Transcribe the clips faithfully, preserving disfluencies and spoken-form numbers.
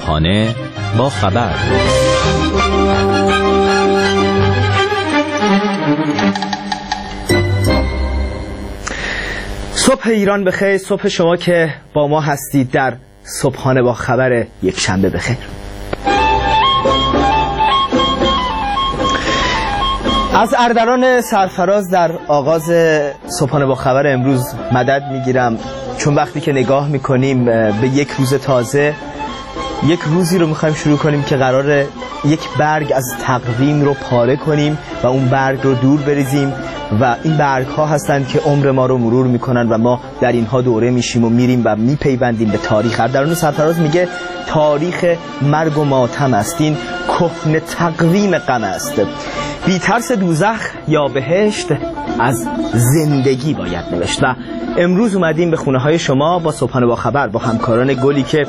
صبحانه با خبر. صبح ایران بخیر، صبح شما که با ما هستید در صبحانه با خبر یک شنبه بخیر. از اردلان سرفراز در آغاز صبحانه با خبر امروز مدد میگیرم، چون وقتی که نگاه میکنیم به یک روز تازه، یک روزی رو میخوایم شروع کنیم که قراره یک برگ از تقویم رو پاره کنیم و اون برگ رو دور بریزیم و این برگ ها هستند که عمر ما رو مرور میکنن و ما در اینها دوره میشیم و میریم و میپیوندیم به تاریخ. اردلان سرفراز میگه تاریخ مرگ و ماتم است، این کهنه تقویم غم است. بی ترس دوزخ یا بهشت از زندگی باید نوشت. و امروز اومدیم به خونه های شما با صبحانه با خبر، با همکاران گلی که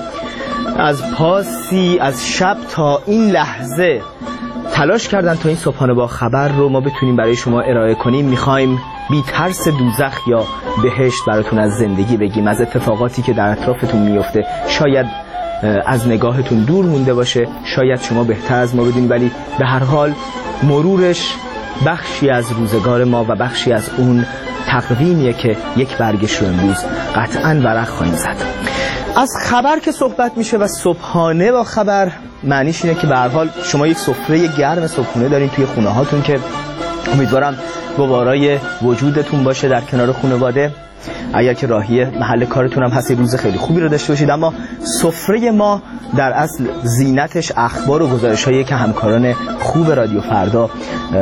از پاسی از شب تا این لحظه تلاش کردن تا این صبحانه با خبر رو ما بتونیم برای شما ارائه کنیم. میخوایم بی ترس دوزخ یا بهشت براتون از زندگی بگیم، از اتفاقاتی که در اطرافتون میفته. شاید از نگاهتون دور مونده باشه، شاید شما بهتر از ما بدونید، ولی به هر حال مرورش بخشی از روزگار ما و بخشی از اون تقویمیه که یک برگش رو امروز قطعاً ورق خواهیم زد. از خبر که صحبت میشه و صبحانه با خبر معنیش اینه که به هر حال شما یک سفره گرم صبحونه دارین توی خونه هاتون که امیدوارم گوارای وجودتون باشه در کنار خانواده. اگر که راهی محل کارتون هم هست روز خیلی خوبی رو داشته باشید. اما سفره ما در اصل زینتش اخبار و گزارش‌هایی که همکاران خوب رادیو فردا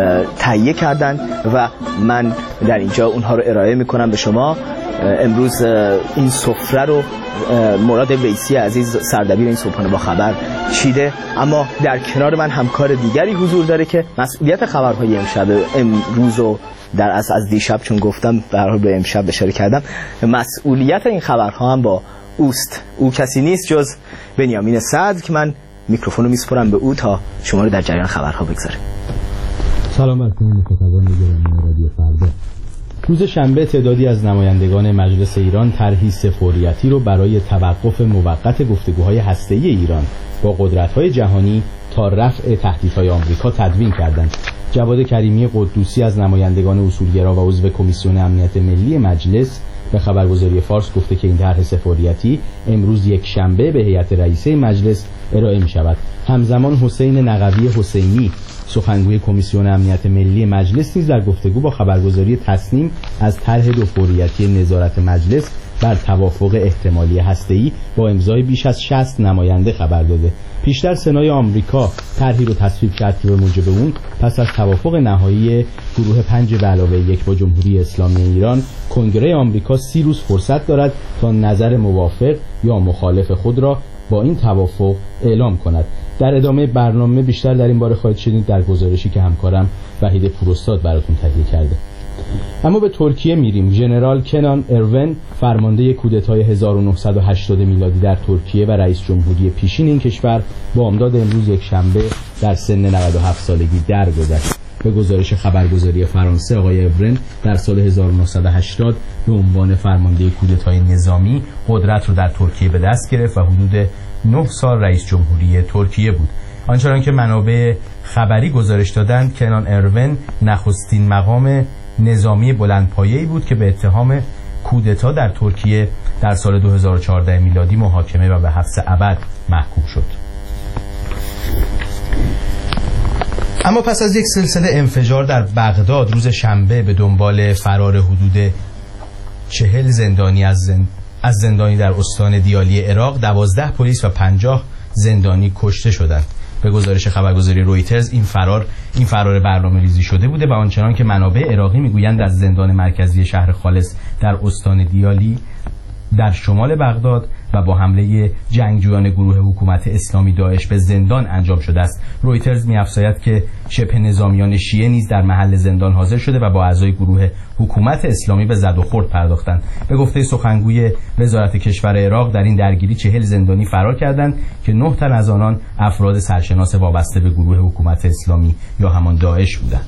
تهیه کردن و من در اینجا اونها رو ارائه میکنم به شما. امروز این سفره رو مراد ویسی عزیز سردبیر این صبحانه با خبر چیده، اما در کنار من همکار دیگری حضور داره که مسئولیت خبرهای امشب امروز و در اصل از دیشب، چون گفتم به هر حال به امشب اشاره کردم، مسئولیت این خبرها هم با اوست. او کسی نیست جز بنیامین صدر که من میکروفون رو میسپرم به او تا شما رو در جریان خبرها بگذاره. سلام بر شما مخاطبان گرامی رادیو فردا. روز شنبه تعدادی از نمایندگان مجلس ایران طرحی سه‌فوریتی رو برای توقف موقت گفتگوهای هسته‌ای ایران با قدرت‌های جهانی تا رفع تهدیدهای آمریکا تدوین کردند. جواد کریمی قدوسی از نمایندگان اصولگرا و عضو کمیسیون امنیت ملی مجلس به خبرگزاری فارس گفته که این طرح سه‌فوریتی امروز یک شنبه به هیئت رئیسه مجلس ارائه می شود. همزمان حسین نقوی حسینی سخنگوی کمیسیون امنیت ملی مجلس نیز در گفتگو با خبرگزاری تصنیم از طرح دو فوریتی نظارت مجلس بر توافق احتمالی هسته‌ای با امضای بیش از شصت نماینده خبر داده. پیشتر سنای آمریکا طرحی رو تصویب کرد که به موجب اون پس از توافق نهایی گروه پنج به علاوه یک با جمهوری اسلامی ایران، کنگره آمریکا سی روز فرصت دارد تا نظر موافق یا مخالف خود را با این توافق اعلام کند. در ادامه برنامه بیشتر در این باره خواهید شنید در گزارشی که همکارم وحید پوراستاد براتون تهیه کرده. اما به ترکیه میریم. ژنرال کنان اروین فرمانده کودتای هزار و نهصد و هشتاد میلادی در ترکیه و رئیس جمهوری پیشین این کشور با امداد امروز یک شنبه در سن نود و هفت سالگی درگذشت. به گزارش خبرگزاری فرانسه آقای اورن در سال هزار و نهصد و هشتاد به عنوان فرمانده کودتای نظامی قدرت رو در ترکیه به دست گرفت و حدود نه سال رئیس جمهوری ترکیه بود. آنچنان که منابع خبری گزارش دادند کنان اروین نخستین مقام نظامی بلندپایه‌ای بود که به اتهام کودتا در ترکیه در سال دو هزار و چهارده میلادی محاکمه و به حبس ابد محکوم شد. اما پس از یک سلسله انفجار در بغداد روز شنبه به دنبال فرار حدود چهل زندانی از, زند... از زندانی در استان دیالی عراق، دوازده پلیس و پنجاه زندانی کشته شدند. به گزارش خبرگزاری رویترز این فرار این فرار برنامه‌ریزی شده بوده و آنچنان که منابع عراقی میگویند از زندان مرکزی شهر خالص در استان دیالی در شمال بغداد و با حمله جنگجویان گروه حکومت اسلامی داعش به زندان انجام شده است. رویترز می‌افزاید که شبه نظامیان شیعه نیز در محل زندان حاضر شده و با اعضای گروه حکومت اسلامی به زد و خورد پرداختند. به گفته سخنگوی وزارت کشور عراق در این درگیری چهل زندانی فرار کردند که نه تن از آنان افراد سرشناس وابسته به گروه حکومت اسلامی یا همان داعش بودند.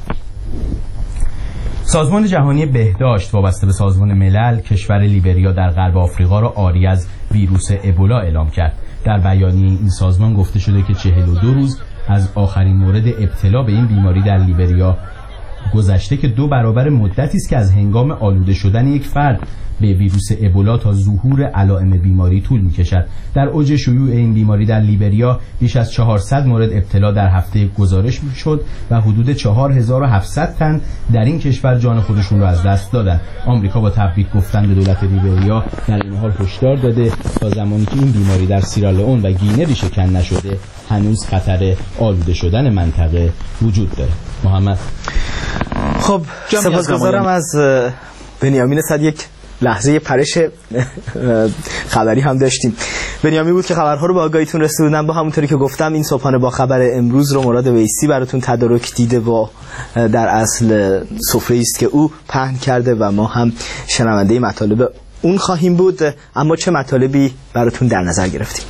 سازمان جهانی بهداشت وابسته به سازمان ملل کشور لیبریا در غرب آفریقا را عاری از ویروس ابولا اعلام کرد. در بیانیه این سازمان گفته شده که چهل و دو روز از آخرین مورد ابتلا به این بیماری در لیبریا گذشته که دو برابر مدتی است که از هنگام آلوده شدن یک فرد به ویروس ابولا تا ظهور علائم بیماری طول می‌کشد. در اوج شیوع این بیماری در لیبریا بیش از چهارصد مورد ابتلا در هفته گزارش شد و حدود چهار هزار و هفتصد تن در این کشور جان خودشون را از دست دادند. آمریکا با تبریک گفتن به دولت لیبریا در این حال هشدار داده تا زمانی که این بیماری در سیرالئون و گینه ریشه‌کن نشده هنوز خطر آلوده شدن منطقه وجود داره. محمد خب سپاسگزارم از بنیامین صد. یک لحظه پرش خبری هم داشتیم. بنیامین بود که خبرها رو به آگاهیتون رسوندن. با همونطوری که گفتم این صبحانه با خبر امروز رو مراد ویسی براتون تدارک دیده و در اصل سفره است که او پهن کرده و ما هم شنونده مطالب اون خواهیم بود. اما چه مطالبی براتون در نظر گرفتیم؟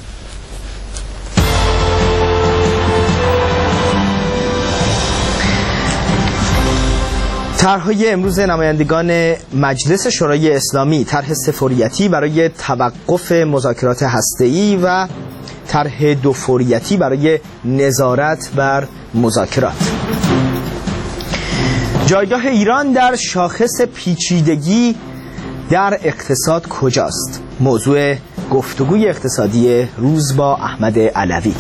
طرح‌های امروز نمایندگان مجلس شورای اسلامی، طرح سه‌فوریتی برای توقف مذاکرات هسته‌ای و طرح دوفوریتی برای نظارت بر مذاکرات. جایگاه ایران در شاخص پیچیدگی در اقتصاد کجاست؟ موضوع گفتگوی اقتصادی روز با احمد علوی.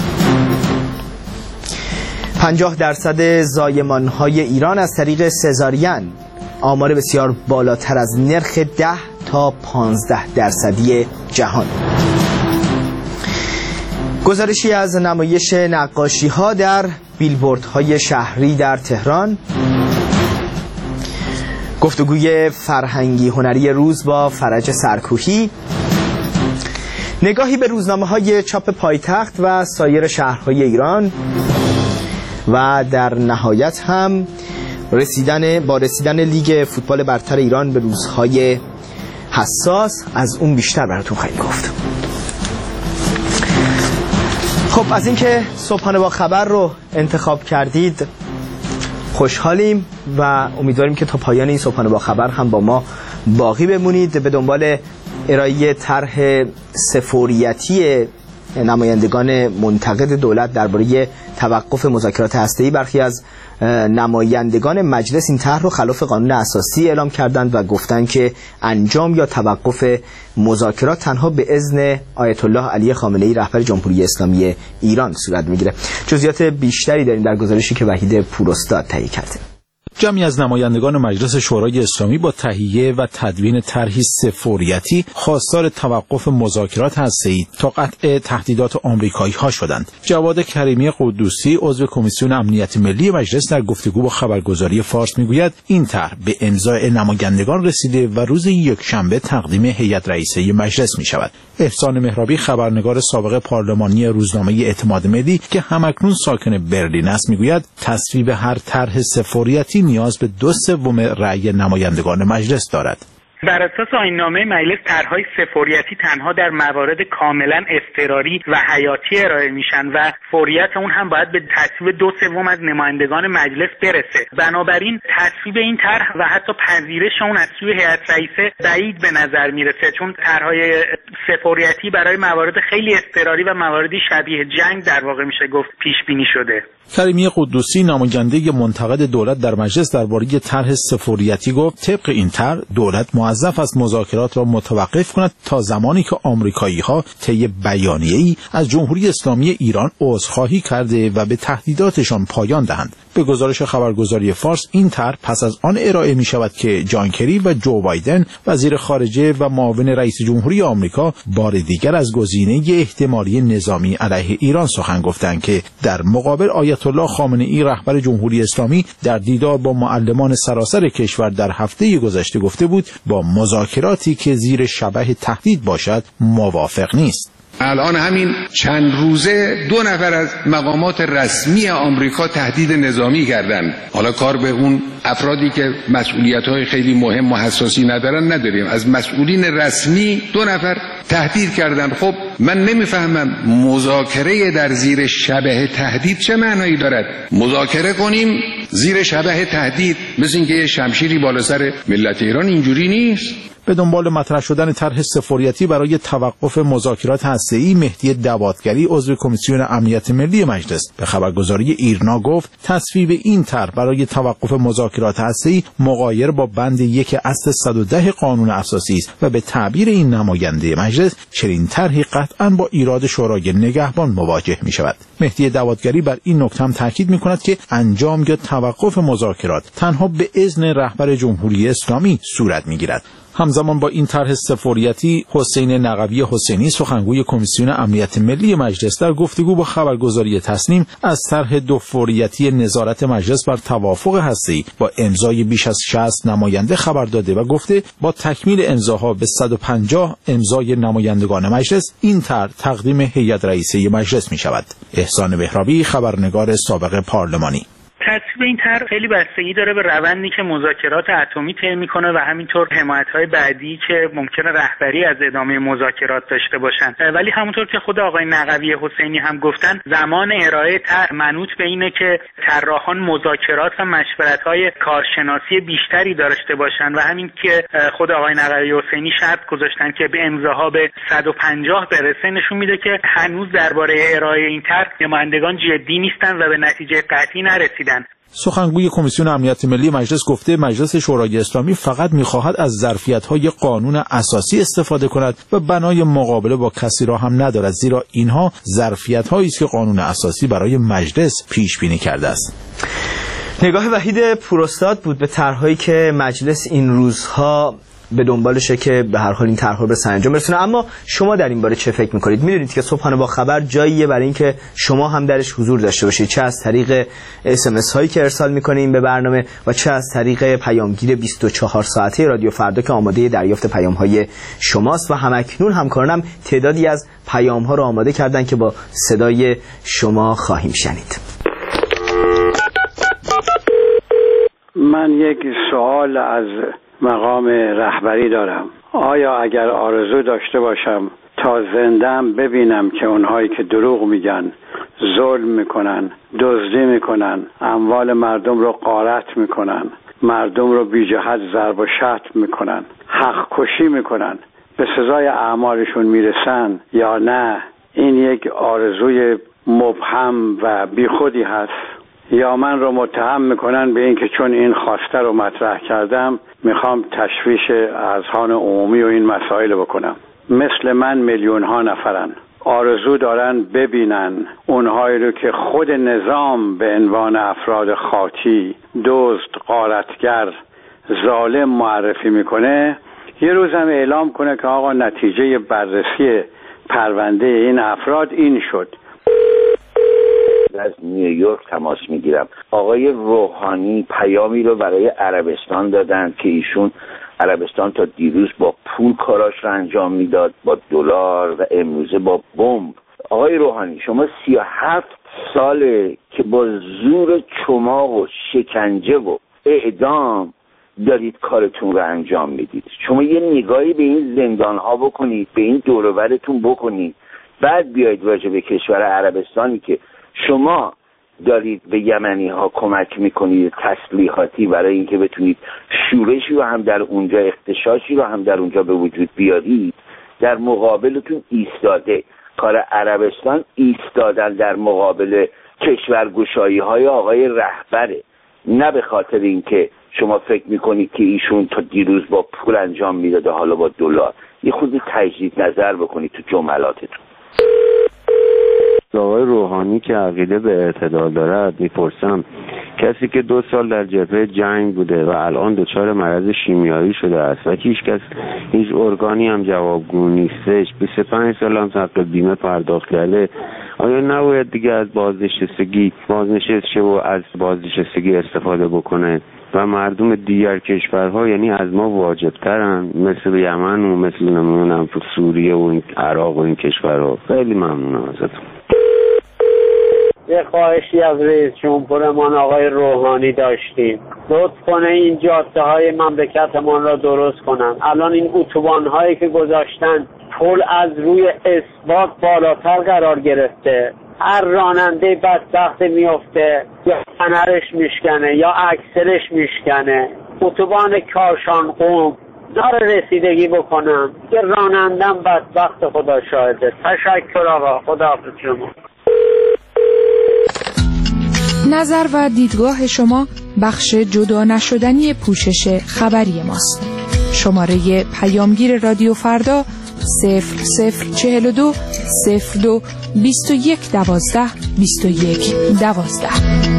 پنجاه درصد زایمان‌های ایران از طریق سزارین، آمار بسیار بالاتر از نرخ ده تا پانزده درصدی جهان. گزارشی از نمایش نقاشی‌ها در بیلبوردهای شهری در تهران. گفتگوی فرهنگی هنری روز با فرج سرکوهی. نگاهی به روزنامه‌های چاپ پایتخت و سایر شهرهای ایران. و در نهایت هم رسیدن با رسیدن لیگ فوتبال برتر ایران به روزهای حساس از اون بیشتر براتون خواهیم گفت. خب از اینکه صبحانه با خبر رو انتخاب کردید خوشحالیم و امیدواریم که تا پایان این صبحانه با خبر هم با ما باقی بمونید. به دنبال ارائه طرح سه‌فوریتی نمایندگان منتقد دولت درباره توقف مذاکرات هسته‌ای، برخی از نمایندگان مجلس این طرح رو خلاف قانون اساسی اعلام کردند و گفتند که انجام یا توقف مذاکرات تنها به اذن آیت الله علی خامنه‌ای رهبر جمهوری اسلامی ایران صورت میگیره. جزئیات بیشتری داریم در گزارشی که وحید پوراستاد تهیه کرده. جمعی از نمایندگان مجلس شورای اسلامی با تهیه و تدوین طرحی سه‌فوریتی خواستار توقف مذاکرات هسته‌ای تا قطع تهدیدات آمریکایی‌ها شدند. جواد کریمی قدوسی عضو کمیسیون امنیت ملی مجلس در گفتگو با خبرگزاری فارس میگوید این طرح به امضای نمایندگان رسیده و روز یکشنبه تقدیم هیئت رئیسه مجلس می‌شود. احسان مهرابی خبرنگار سابق پارلمانی روزنامه اعتماد ملی که همکنون ساکن برلین است میگوید تصویب هر طرح سه‌فوریتی نیاز به دو سوم رأی نمایندگان مجلس دارد. بر اساس آیین‌نامه مجلس طرح‌های سه‌فوریتی تنها در موارد کاملا اضطراری و حیاتی ارائه میشن و فوریت اون هم باید به تصویب دو سوم از نمایندگان مجلس برسه. بنابراین تصویب این طرح و حتی پذیرش اون از سوی هیئت رئیسه بعید به نظر میرسه، چون طرح‌های سه‌فوریتی برای موارد خیلی اضطراری و مواردی شبیه جنگ در واقع میشه گفت پیش بینی شده. کریمی قدوسی نماینده منتقد دولت در مجلس درباره طرح سه‌فوریتی گفت طبق این طرح دولت موظف است مذاکرات را متوقف کند تا زمانی که آمریکایی‌ها طی بیانیه‌ای از جمهوری اسلامی ایران عذرخواهی کرده و به تهدیداتشان پایان دهند. به گزارش خبرگزاری فارس این طرح پس از آن ارائه می شود که جان کری و جو بایدن وزیر خارجه و معاون رئیس جمهوری آمریکا بار دیگر از گزینه احتمالی نظامی علیه ایران سخن گفتند که در مقابل آیت الله خامنه‌ای رهبر جمهوری اسلامی در دیدار با معلمان سراسر کشور در هفته گذشته گفته بود با مذاکراتی که زیر شبح تهدید باشد موافق نیست. الان همین چند روزه دو نفر از مقامات رسمی آمریکا تهدید نظامی کردن. حالا کار به اون افرادی که مسئولیت‌های خیلی مهم و حساسی ندارن نداریم. از مسئولین رسمی دو نفر تهدید کردن. خب من نمیفهمم مذاکره در زیر شبح تهدید چه معنایی دارد؟ مذاکره کنیم زیر شبح تهدید، مثل اینکه یه شمشیری بالا سر ملت ایران، اینجوری نیست. به دنبال مطرح شدن طرح سفارتی برای توقف مذاکرات هسته‌ای، مهدی دوادگری عضو کمیسیون امنیت ملی مجلس به خبرگزاری ایرنا گفت تصویب این طرح برای توقف مذاکرات هسته‌ای مغایر با بند یک اصل صد و ده قانون اساسی است و به تعبیر این نماینده مجلس چنین طرحی قطعاً با ایراد شورای نگهبان مواجه می شود. مهدی دوادگری بر این نکته هم تاکید می کند که انجام یا توقف مذاکرات تنها به اذن رهبر جمهوری اسلامی صورت می گیرد. همزمان با این طرح سفارتی، حسین نقوی حسینی سخنگوی کمیسیون امنیت ملی مجلس در گفتگو با خبرگزاری تسنیم از طرح دو فوریتی نظارت مجلس بر توافق هسته‌ای با امضای بیش از شصت نماینده خبر داده و گفته با تکمیل امضاها به صد و پنجاه امضای نمایندگان مجلس این طرح تقدیم هیئت رئیسه مجلس می شود. احسان بهرابی، خبرنگار سابق پارلمانی. تصویب این طرح خیلی بستگی داره به روندی که مذاکرات اتمی طی میکنه و همینطور حمایت‌های بعدی که ممکنه رهبری از ادامه مذاکرات داشته باشن. ولی همونطور که خود آقای نقوی حسینی هم گفتن، زمان ارائه طرح منوط به اینه که طراحان مذاکرات و مشورت‌های کارشناسی بیشتری داشته باشن و همین که خود آقای نقوی حسینی شرط گذاشتن که به امضاها به صد و پنجاه برسه نشون میده که هنوز درباره ارائه این طرح نمایندگان جدی نیستن و به نتیجه قطعی نرسیدن. سخنگوی کمیسیون امنیت ملی مجلس گفته مجلس شورای اسلامی فقط می‌خواهد از ظرفیت‌های قانون اساسی استفاده کند و بنای مقابله با کسی را هم ندارد، زیرا اینها ظرفیت‌هایی است که قانون اساسی برای مجلس پیش بینی کرده است. نگاه وحید پوراستاد بود به طرح‌هایی که مجلس این روزها به دنبالشه که به هر حال این طرح‌ها به سرانجام برسونه. اما شما در این باره چه فکر می‌کنید؟ می‌دونید که صبحانه با خبر جاییه برای اینکه شما هم درش حضور داشته باشید، چه از طریق اس ام اس هایی که ارسال می‌کنیم به برنامه و چه از طریق پیامگیر بیست و چهار ساعته رادیو فردا که آماده دریافت پیام‌های شماست و همکنون همکارانم تعدادی از پیام‌ها رو آماده کردن که با صدای شما خواهیم شنید. من یک سوال از مقام رهبری دارم. آیا اگر آرزو داشته باشم تا زنده‌ام ببینم که اونهایی که دروغ میگن، ظلم میکنن، دزدی میکنن، اموال مردم رو غارت میکنن، مردم رو بی جهت ضرب و شتم میکنن، حق کشی میکنن، به سزای اعمالشون میرسن یا نه؟ این یک آرزوی مبهم و بیخودی هست یا من رو متهم میکنن به این که چون این خواسته رو مطرح کردم میخوام تشویش اذهان عمومی و این مسائل بکنم. مثل من میلیون ها نفرن آرزو دارن ببینن اونهایی رو که خود نظام به عنوان افراد خاطی، دزد، غارتگر، ظالم معرفی میکنه، یه روز هم اعلام کنه که آقا نتیجه بررسی پرونده این افراد این شد. از نیویورک تماس میگیرم. آقای روحانی پیامی رو برای عربستان دادن که ایشون عربستان تا دیروز با پول کاراش رو انجام میداد، با دلار، و امروزه با بمب. آقای روحانی شما سی و هفت ساله که با زور چماق و شکنجه و اعدام دارید کارتون رو انجام میدید. شما یه نگاهی به این زندان ها بکنید، به این دور و برتون بکنید، بعد بیاید راجع به کشور عربستانی که شما دارید به یمنی ها کمک میکنید تسلیحاتی برای اینکه بتونید شورشی رو هم در اونجا، اغتشاشی رو هم در اونجا به وجود بیارید، در مقابلتون ایستاده. کار عربستان ایستادن در مقابل کشورگشایی های آقای رهبره، نه به خاطر اینکه شما فکر میکنید که ایشون تا دیروز با پول انجام میداده حالا با دلار. یه خود تجدید نظر بکنید تو جملاتتون. آقای روحانی که عقیده به اعتدال دارد میپرسم، کسی که دو سال در جبهه جنگ بوده و الان دچار مرض شیمیایی شده است و هیچ کس هیچ ارگانی هم جوابگو نیستش، بیست و پنج سال هم حق بیمه پرداخت کرده، آیا نباید دیگه از بازنشستگی بازنشسته شه و از بازنشستگی استفاده بکنه و مردم دیگر کشورها یعنی از ما واجبترن، مثل یمن و مثل نمیدونم سوریه و این عراق و این کشورها؟ خیلی ممنونم ازتون. یه خواهشی از رئیس جمهورمان آقای روحانی داشتیم، لطف کنه این جاده های مملکتمان را درست کنن. الان این اتوبان هایی که گذاشتن پل از روی اسبات بالاتر قرار گرفته، هر راننده بدبخت میفته یا فنرش میشکنه یا اکسلش میشکنه. اتوبان کاشان قم نار رسیدگی بکنم که رانندم بدبخت خدا شاهده. تشکر آقا، خداحافظ شما. نظر و دیدگاه شما بخش جدا نشدنی پوشش خبری ماست. شماره پیامگیر رادیو فردا صفر صفر چهل و دو صفر دو بیست و یک دوازده بیست و یک دوازده.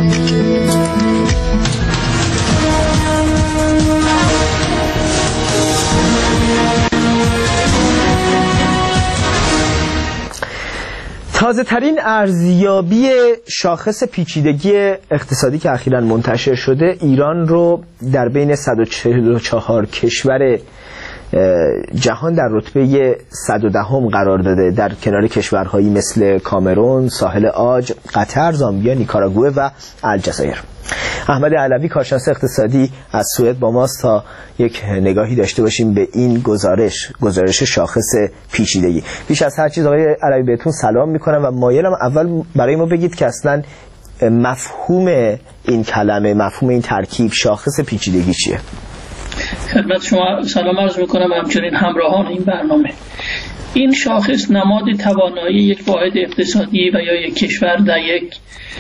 تازه ترین ارزیابی شاخص پیچیدگی اقتصادی که اخیراً منتشر شده ایران رو در بین صد و چهل و چهار کشور جهان در رتبه صد و دهم قرار داده، در کنار کشورهایی مثل کامرون، ساحل عاج، قطر، زامبیا، نیکاراگوئه و الجزایر. احمد علوی کارشناس اقتصادی از سوئد با ماست تا یک نگاهی داشته باشیم به این گزارش گزارش شاخص پیچیدگی. بیش از هر چیز آقای علوی بهتون سلام میکنم و مایلم اول برای ما بگید که اصلا مفهوم این کلمه، مفهوم این ترکیب شاخص پیچیدگی چیه؟ خدمت شما سلام عرض میکنم و همچنین همراهان این برنامه. این شاخص نماد توانایی یک واحد اقتصادی و یا یک کشور در یک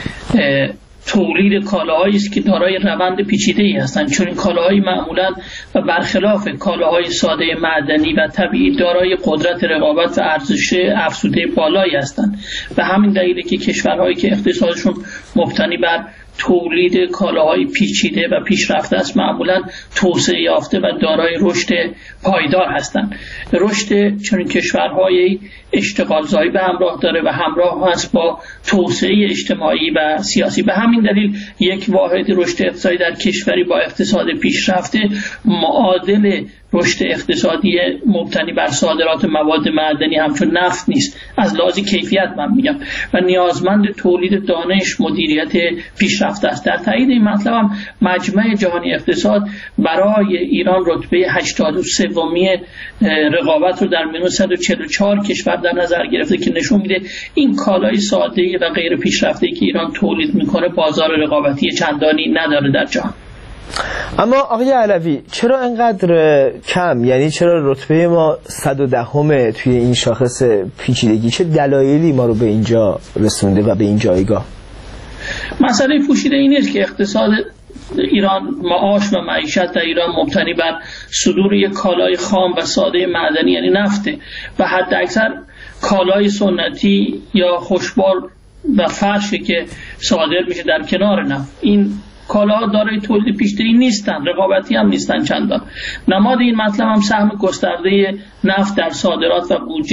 تولید کالاهایی است که دارای روند پیچیده‌ای هستند، چون این کالاهای معمولاً و برخلاف کالاهای ساده معدنی و طبیعی دارای قدرت رقابت و ارزش افزوده بالایی هستند. و همین دلیله که کشورهایی که اقتصادشون مبتنی بر تولید کالاهای پیچیده و پیشرفته است معمولاً توسعه یافته و دارای رشد پایدار هستند. رشد چون کشورهای اشتغال زایی به همراه داره و همراه هست با توسعه اجتماعی و سیاسی. به همین دلیل یک واحد رشد اقتصادی در کشوری با اقتصاد پیشرفته معادل رشد اقتصادی مبتنی بر صادرات مواد معدنی همچون نفت نیست. از لحاظ کیفیت من میگم و نیازمند تولید دانش مدیریت پیشرفته است. در تایید این مطلب هم مجمع جهانی اقتصاد برای ایران رتبه هشتاد و سومی رقابت رو در میون صد و چهل و چهار کشور در نظر گرفته که نشون میده این کالای ساده و غیر پیشرفته‌ای که ایران تولید میکنه بازار رقابتی چندانی نداره در جهان. اما آقای علوی چرا انقدر کم، یعنی چرا رتبه ما صد و دهم توی این شاخص پیچیدگی، چه دلایلی ما رو به اینجا رسونده و به این جایگاه؟ مسئله پوشیده این است که اقتصاد ایران، معاش و معیشت در ایران مبتنی بر صدور یک کالای خام و ساده معدنی یعنی نفته و حد اکثر کالای سنتی یا خوشبال و فرشی که صادر میشه در کنار نفت. این کالاها دارای تولید پیشرفته نیستن، رقابتی هم نیستن چندان. نماد این مطلب هم سهم گسترده نفت در صادرات و بودجه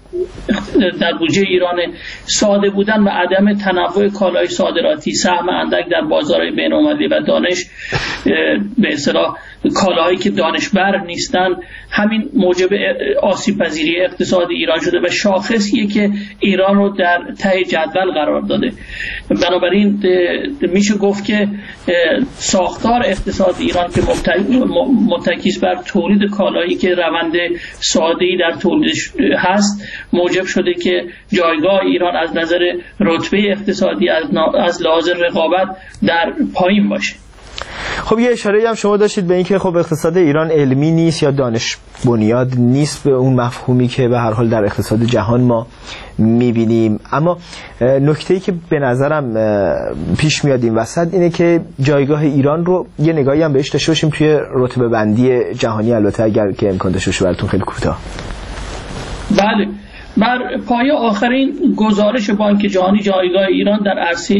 در بودجه ایران ساده بودن و عدم تنوع کالای صادراتی، سهم اندک در بازارهای بین‌المللی و دانش به اصطلاح کالاهایی که دانشبر نیستن، همین موجب آسیب پذیری اقتصاد ایران شده و شاخصیه که ایران رو در ته جدول قرار داده. بنابراین میشه گفت که ساختار اقتصاد ایران که متکی بر تولید کالایی که روند ساده‌ای در تولیدش هست موجب شده که جایگاه ایران از نظر رتبه اقتصادی از لحاظ رقابت در پایین باشه. خب یه اشاره هم شما داشتید به اینکه خب اقتصاد ایران علمی نیست یا دانش بنیاد نیست به اون مفهومی که به هر حال در اقتصاد جهان ما میبینیم. اما نکته‌ای که به نظرم پیش میاد این وسط اینه که جایگاه ایران رو یه نگاهی هم بهش داشته باشیم توی رتبه بندی جهانی، البته اگر که امکان داشته باشه براتون خیلی کوتاه. بله، بر پایه آخرین گزارش بانک جهانی جایگاه ایران در عرصه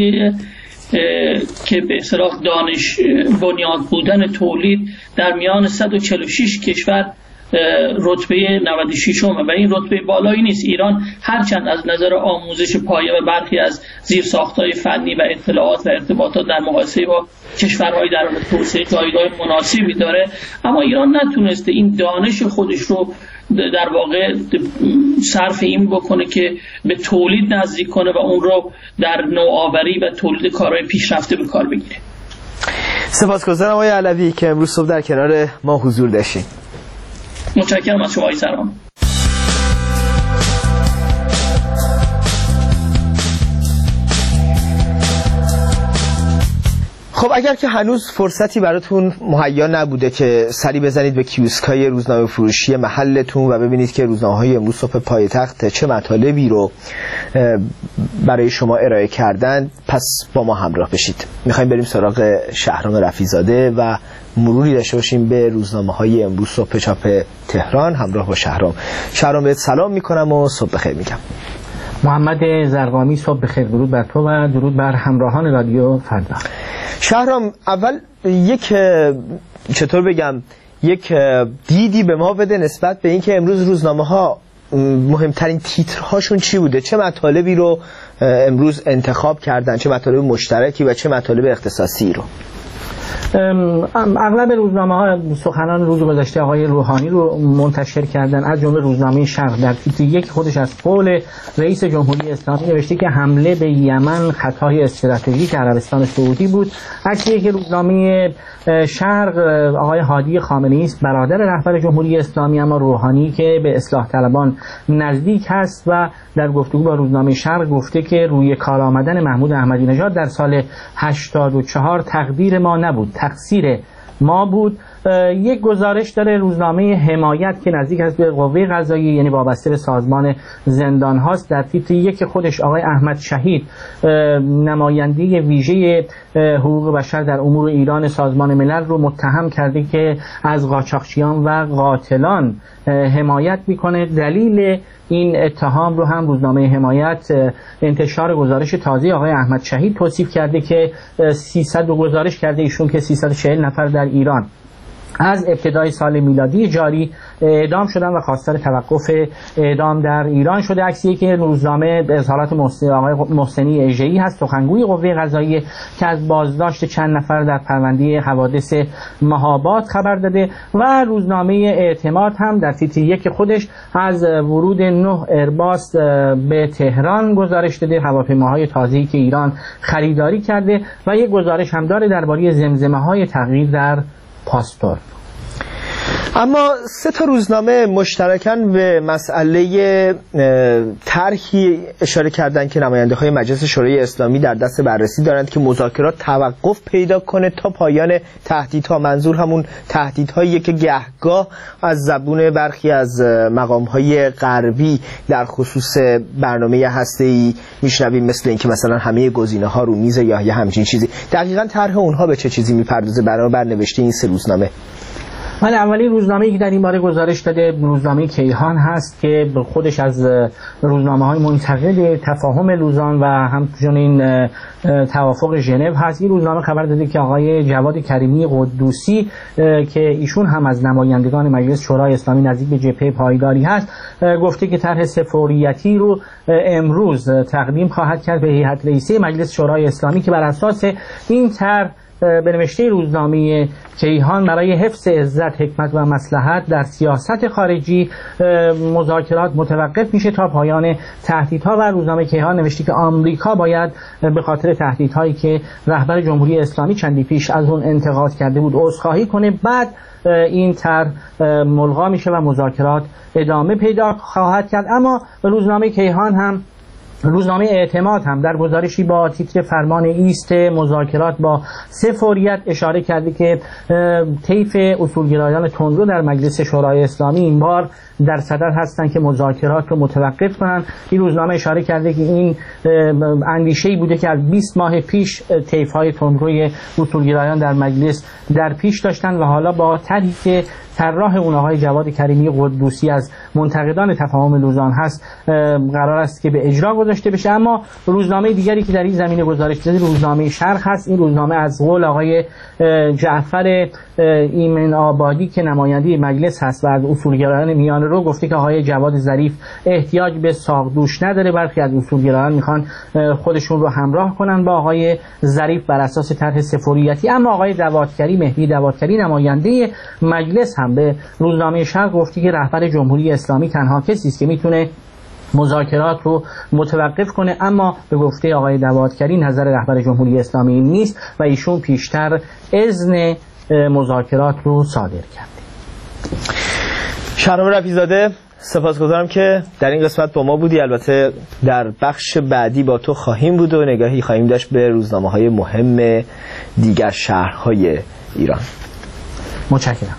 که به اصطلاح دانش بنیاد بودن تولید در میان صد و چهل و شش کشور رتبه نود و شش و این رتبه بالایی نیست. ایران هرچند از نظر آموزش پایه و برخی از زیرساخت‌های فنی و اطلاعات و ارتباطات در مقایسه با کشورهای در حال توسعه جایگاه مناسبی داره، اما ایران نتونسته این دانش خودش رو در واقع صرف این بکنه که به تولید نزدیک کنه و اون رو در نوآوری و تولید کارهای پیشرفته به کار بگیره. سپاسگزارم آقای علوی که امروز صبح در کنار ما حضور داشتید. متشکرم از شما آقای سرام. خب اگر که هنوز فرصتی براتون مهیا نبوده که سری بزنید به کیوسکای روزنامه فروشی محلتون و ببینید که روزنامه‌های امروز صبح پایتخت چه مطالبی رو برای شما ارائه کردن، پس با ما همراه بشید. میخوایم بریم سراغ شهرام رفیع‌زاده و مروری داشته باشیم به روزنامه‌های امروز صبح چاپ تهران همراه با شهرام. شهرام بهت سلام میکنم و صبح بخیر میگم. محمد زرقامی صبح بخیر، درود بر تو و درود بر همراهان رادیو فردا. شهرام اول یک چطور بگم یک دیدی به ما بده نسبت به اینکه امروز روزنامه ها مهمترین تیترهاشون چی بوده، چه مطالبی رو امروز انتخاب کردن، چه مطالب مشترکی و چه مطالب اختصاصی رو. اغلب روزنامه ها سخنان روز گذشته آقای روحانی رو منتشر کردن، از جمله روزنامه شرق در تیتر یک خودش از قول رئیس جمهوری اسلامی نوشته که حمله به یمن خطای استراتژیک عربستان سعودی بود. عکسی که روزنامه شرق آقای هادی خامنه‌ای است، برادر رهبر جمهوری اسلامی اما روحانی که به اصلاح طلبان نزدیک هست و در گفتگو با روزنامه شرق گفته که روی کار آمدن محمود احمدی نژاد در سال هشتاد و چهار تقدیر ما نبود، تقصیر ما بود. یک گزارش داره روزنامه حمایت که نزدیک است به قوه قضاییه، یعنی وابسته به سازمان زندان هاست، در تیتر یک خودش آقای احمد شهید نماینده ویژه حقوق بشر در امور ایران سازمان ملل رو متهم کرده که از قاچاقچیان و قاتلان حمایت میکنه. دلیل این اتهام رو هم روزنامه حمایت انتشار گزارش تازه آقای احمد شهید توصیف کرده که سیصد و گزارش کرده ایشون که سیصد و چهل نفر در ایران از ابتدای سال میلادی جاری اعدام شدن و خواستار توقف اعدام در ایران شده. عکسی که روزنامه اظهارات آقای محسنی اژه‌ای هست، سخنگوی قوه قضاییه، که از بازداشت چند نفر در پرونده حوادث مهاباد خبر داده و روزنامه اعتماد هم در تیتر یک خودش از ورود نه ایرباس به تهران گزارش داده، هواپیماهای تازه‌ای که ایران خریداری کرده و یک گزارش هم داره درباره زمزمه‌های تغییر در پاسپورت. اما سه تا روزنامه مشترکاً به مسئله طرحی اشاره کردن که نماینده های مجلس شورای اسلامی در دست بررسی دارند که مذاکرات توقف پیدا کنه تا پایان تهدیدها. منظور همون تهدیدهایی که گهگاه از زبون برخی از مقام‌های غربی در خصوص برنامه هسته‌ای میشنویم، مثل اینکه مثلا همه گزینه‌ها رو میز یا یه همچین چیزی. دقیقاً طرح اونها به چه چیزی میپردازه بنابر نوشته این سه روزنامه؟ ولی اولی روزنامه‌ای که در این باره گزارش داده روزنامه کیهان هست که خودش از روزنامه‌های منتقد تفاهم لوزان و همچنین توافق ژنو هست. این روزنامه خبر داده که آقای جواد کریمی قدوسی که ایشون هم از نمایندگان مجلس شورای اسلامی نزدیک به جبهه پایداری هست، گفته که طرح سفوریتی رو امروز تقدیم خواهد کرد به هیئت رئیسه مجلس شورای اسلامی که بر اساس این طرح به نوشته روزنامه کیهان برای حفظ عزت، حکمت و مصلحت در سیاست خارجی مذاکرات متوقف میشه تا پایان تهدیدها. و روزنامه کیهان نوشته که آمریکا باید به خاطر تهدیدهایی که رهبر جمهوری اسلامی چندی پیش از اون انتقاد کرده بود عذرخواهی کنه، بعد این طرح ملغا میشه و مذاکرات ادامه پیدا خواهد کرد. اما روزنامه کیهان هم روزنامه اعتماد هم در گزارشی با تیتر فرمان ایست مذاکرات با سه فوریت اشاره کرده که طیف اصولگرایان تندرو در مجلس شورای اسلامی این بار در صدر هستند که مذاکرات رو متوقف کنند. این روزنامه اشاره کرده که این اندیشه‌ای بوده که از بیست ماه پیش طیف‌های تندروی اصولگرایان در مجلس در پیش داشتن و حالا با طرحی که طراح اون آقای جواد کریمی قدوسی از منتقدان تفاهم لوزان هست قرار است که به اجرا گذاشته بشه. اما روزنامه دیگری که در این زمینه گزارش داده روزنامه شرق هست. این روزنامه از قول آقای جعفر ایمن آبادی که نماینده مجلس هست و از اصولگرایان میانه رو گفته که آقای جواد ظریف احتیاج به ساقدوش نداره، برخی از اصولگرایان میخوان خودشون رو همراه کنن با آقای ظریف بر اساس طرح سفوریتی. اما آقای دوادکری، مهدی دوادکری، نماینده مجلس هم به روزنامه شرق گفته که رهبر جمهوری اسلامی تنها کسی است که میتونه مذاکرات رو متوقف کنه. اما به گفته آقای دوادکری نظر رهبر جمهوری اسلامی نیست و ایشون پیشتر اذن مذاکرات رو صادر کرده. شهرام رفیع‌زاده سپاسگزارم که در این قسمت با ما بودی. البته در بخش بعدی با تو خواهیم بود و نگاهی خواهیم داشت به روزنامه‌های مهم دیگر شهرهای ایران. متشکرم.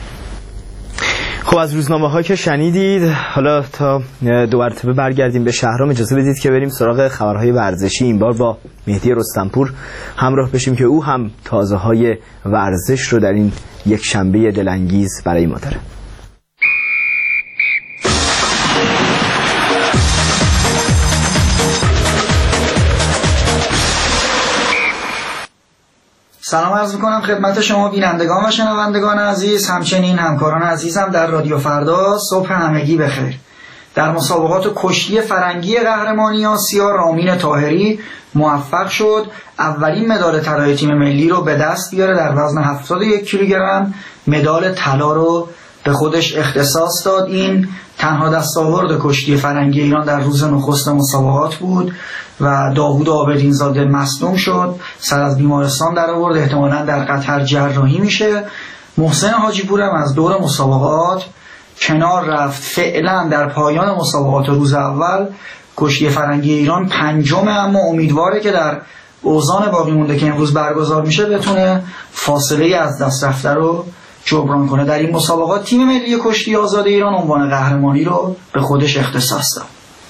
خب از روزنامه ها که شنیدید، حالا تا دو مرتبه برگردیم به شهرام، اجازه بدید که بریم سراغ خبرهای ورزشی. این بار با مهدی رستمپور همراه بشیم که او هم تازه های ورزش رو در این یک شنبه دلانگیز برای ما داره. سلام عرض میکنم خدمت شما بینندگان و شنوندگان عزیز، همچنین همکاران عزیزم در رادیو فردا. صبح همگی بخیر. در مسابقات کشتی فرنگی قهرمانی آسیا رامین طاهری موفق شد اولین مدال طلای تیم ملی رو به دست بیاره در وزن هفتاد و یک کیلوگرم. مدال طلا رو به خودش اختصاص داد. این تنها دستاورد کشتی فرنگی ایران در روز نخست مسابقات بود و داوود عابدین‌زاده مصدوم شد، سر از بیمارستان در آورد، احتمالاً در قطر جراحی میشه. محسن حاجی پور هم از دور مسابقات کنار رفت. فعلا در پایان مسابقات روز اول کشتی فرنگی ایران پنجم، اما امیدواره که در اوزان باقی مونده که امروز برگزار میشه بتونه فاصله از دست رفته رو جبران کنه. در این مسابقات تیم ملی کشتی آزاد ایران عنوان قهرمانی رو به خودش اختصاص داد.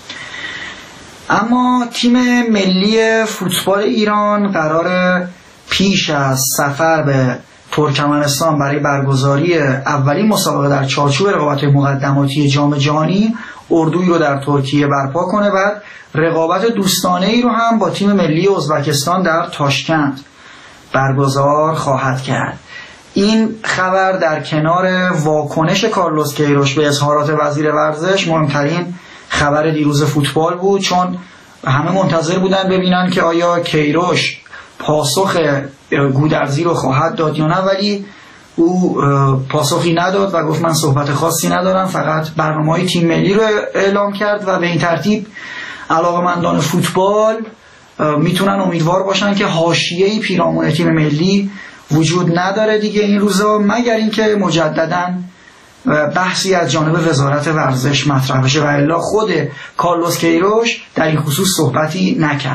اما تیم ملی فوتبال ایران قرار پیش از سفر به ترکمنستان برای برگزاری اولین مسابقه در چارچوب رقابت مقدماتی جام جهانی اردویی رو در ترکیه برپا کنه. بعد رقابت دوستانه ای رو هم با تیم ملی ازبکستان در تاشکند برگزار خواهد کرد. این خبر در کنار واکنش کارلوس کیروش به اظهارات وزیر ورزش مهمترین خبر دیروز فوتبال بود، چون همه منتظر بودن ببینن که آیا کیروش پاسخ گودرزی رو خواهد داد یا نه، ولی او پاسخی نداد و گفت من صحبت خاصی ندارم، فقط برنامه‌های تیم ملی رو اعلام کرد و به این ترتیب علاقه‌مندان فوتبال میتونن امیدوار باشن که حاشیه‌ای پیرامون تیم ملی وجود نداره دیگه این روزا، مگر اینکه مجدداً بحثی از جانب وزارت ورزش مطرح بشه و الا خود کارلوس کیروش در این خصوص صحبتی نکرد.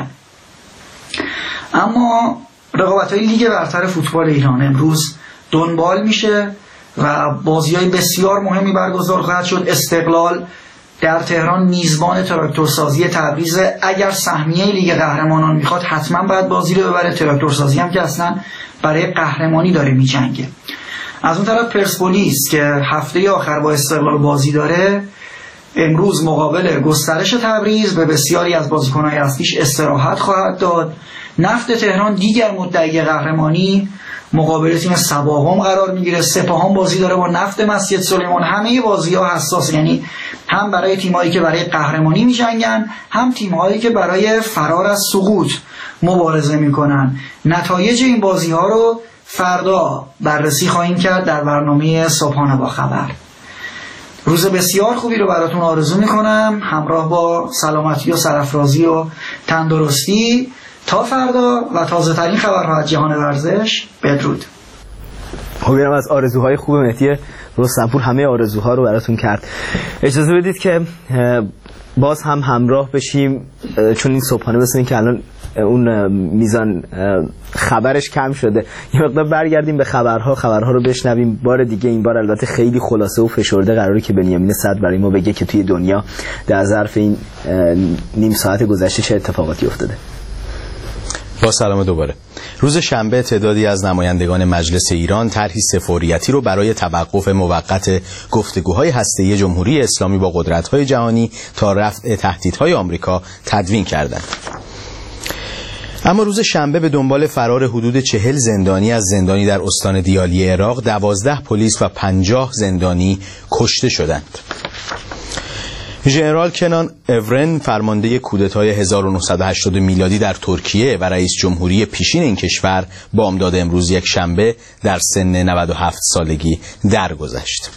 اما رقابت‌های لیگ برتر فوتبال ایران امروز دنبال میشه و بازی‌های بسیار مهمی برگزار خواهد شد. استقلال در تهران میزبان تراکتورسازی تبریز. اگر سهمیه لیگ قهرمانان میخواد حتما باید بازی رو ببره. تراکتورسازی هم که اصلا برای قهرمانی داره میجنگه. از اون طرف پرسپولیس که هفته آخر با استقلال بازی داره امروز مقابل گسترش تبریز به بسیاری از بازیکن‌های اصلیش استراحت خواهد داد. نفت تهران دیگر مدعی قهرمانی مقابل تیم سباهام قرار میگیره. سپاهان بازی داره با نفت مسجد سلیمان. همه بازی‌ها حساس، یعنی هم برای تیمایی که برای قهرمانی میجنگن، هم تیمایی که برای فرار از سقوط مبارزه میکنن. نتایج این بازی‌ها رو فردا بررسی خواهیم کرد در برنامه صبحانه با خبر. روز بسیار خوبی رو براتون آرزو میکنم، همراه با سلامتی و سرافرازی و تندرستی. تا فردا و تازه ترین خبرها از جهان ورزش، بدرود. امیدوارم از آرزوهای خوب مهدی رستمپور همه آرزوها رو براتون کرد. اجازه بدید که باز هم همراه بشیم، چون این صبحانه مثل این که الان اون میزان خبرش کم شده، یه مقدار برگردیم به خبرها خبرها رو بشنویم. بار دیگه این بار البته خیلی خلاصه و فشرده قراره که بنیامین صدر برای ما بگه که توی دنیا در ظرف این نیم ساعت گذشته چه اتفاقاتی افتاده. با سلام دوباره. روز شنبه تعدادی از نمایندگان مجلس ایران طرحی سه‌فوریتی رو برای توقف موقت گفتگوهای هسته‌ای جمهوری اسلامی با قدرت‌های جهانی تا رفع تهدیدهای آمریکا تدوین کردند. اما روز شنبه به دنبال فرار حدود چهل زندانی از زندانی در استان دیالی عراق، دوازده پلیس و پنجاه زندانی کشته شدند. ژنرال کنان اورن، فرمانده کودتای هزار و نهصد و هشتاد میلادی در ترکیه و رئیس جمهوری پیشین این کشور، بامداد امروز یک شنبه در سن نود و هفت سالگی درگذشت.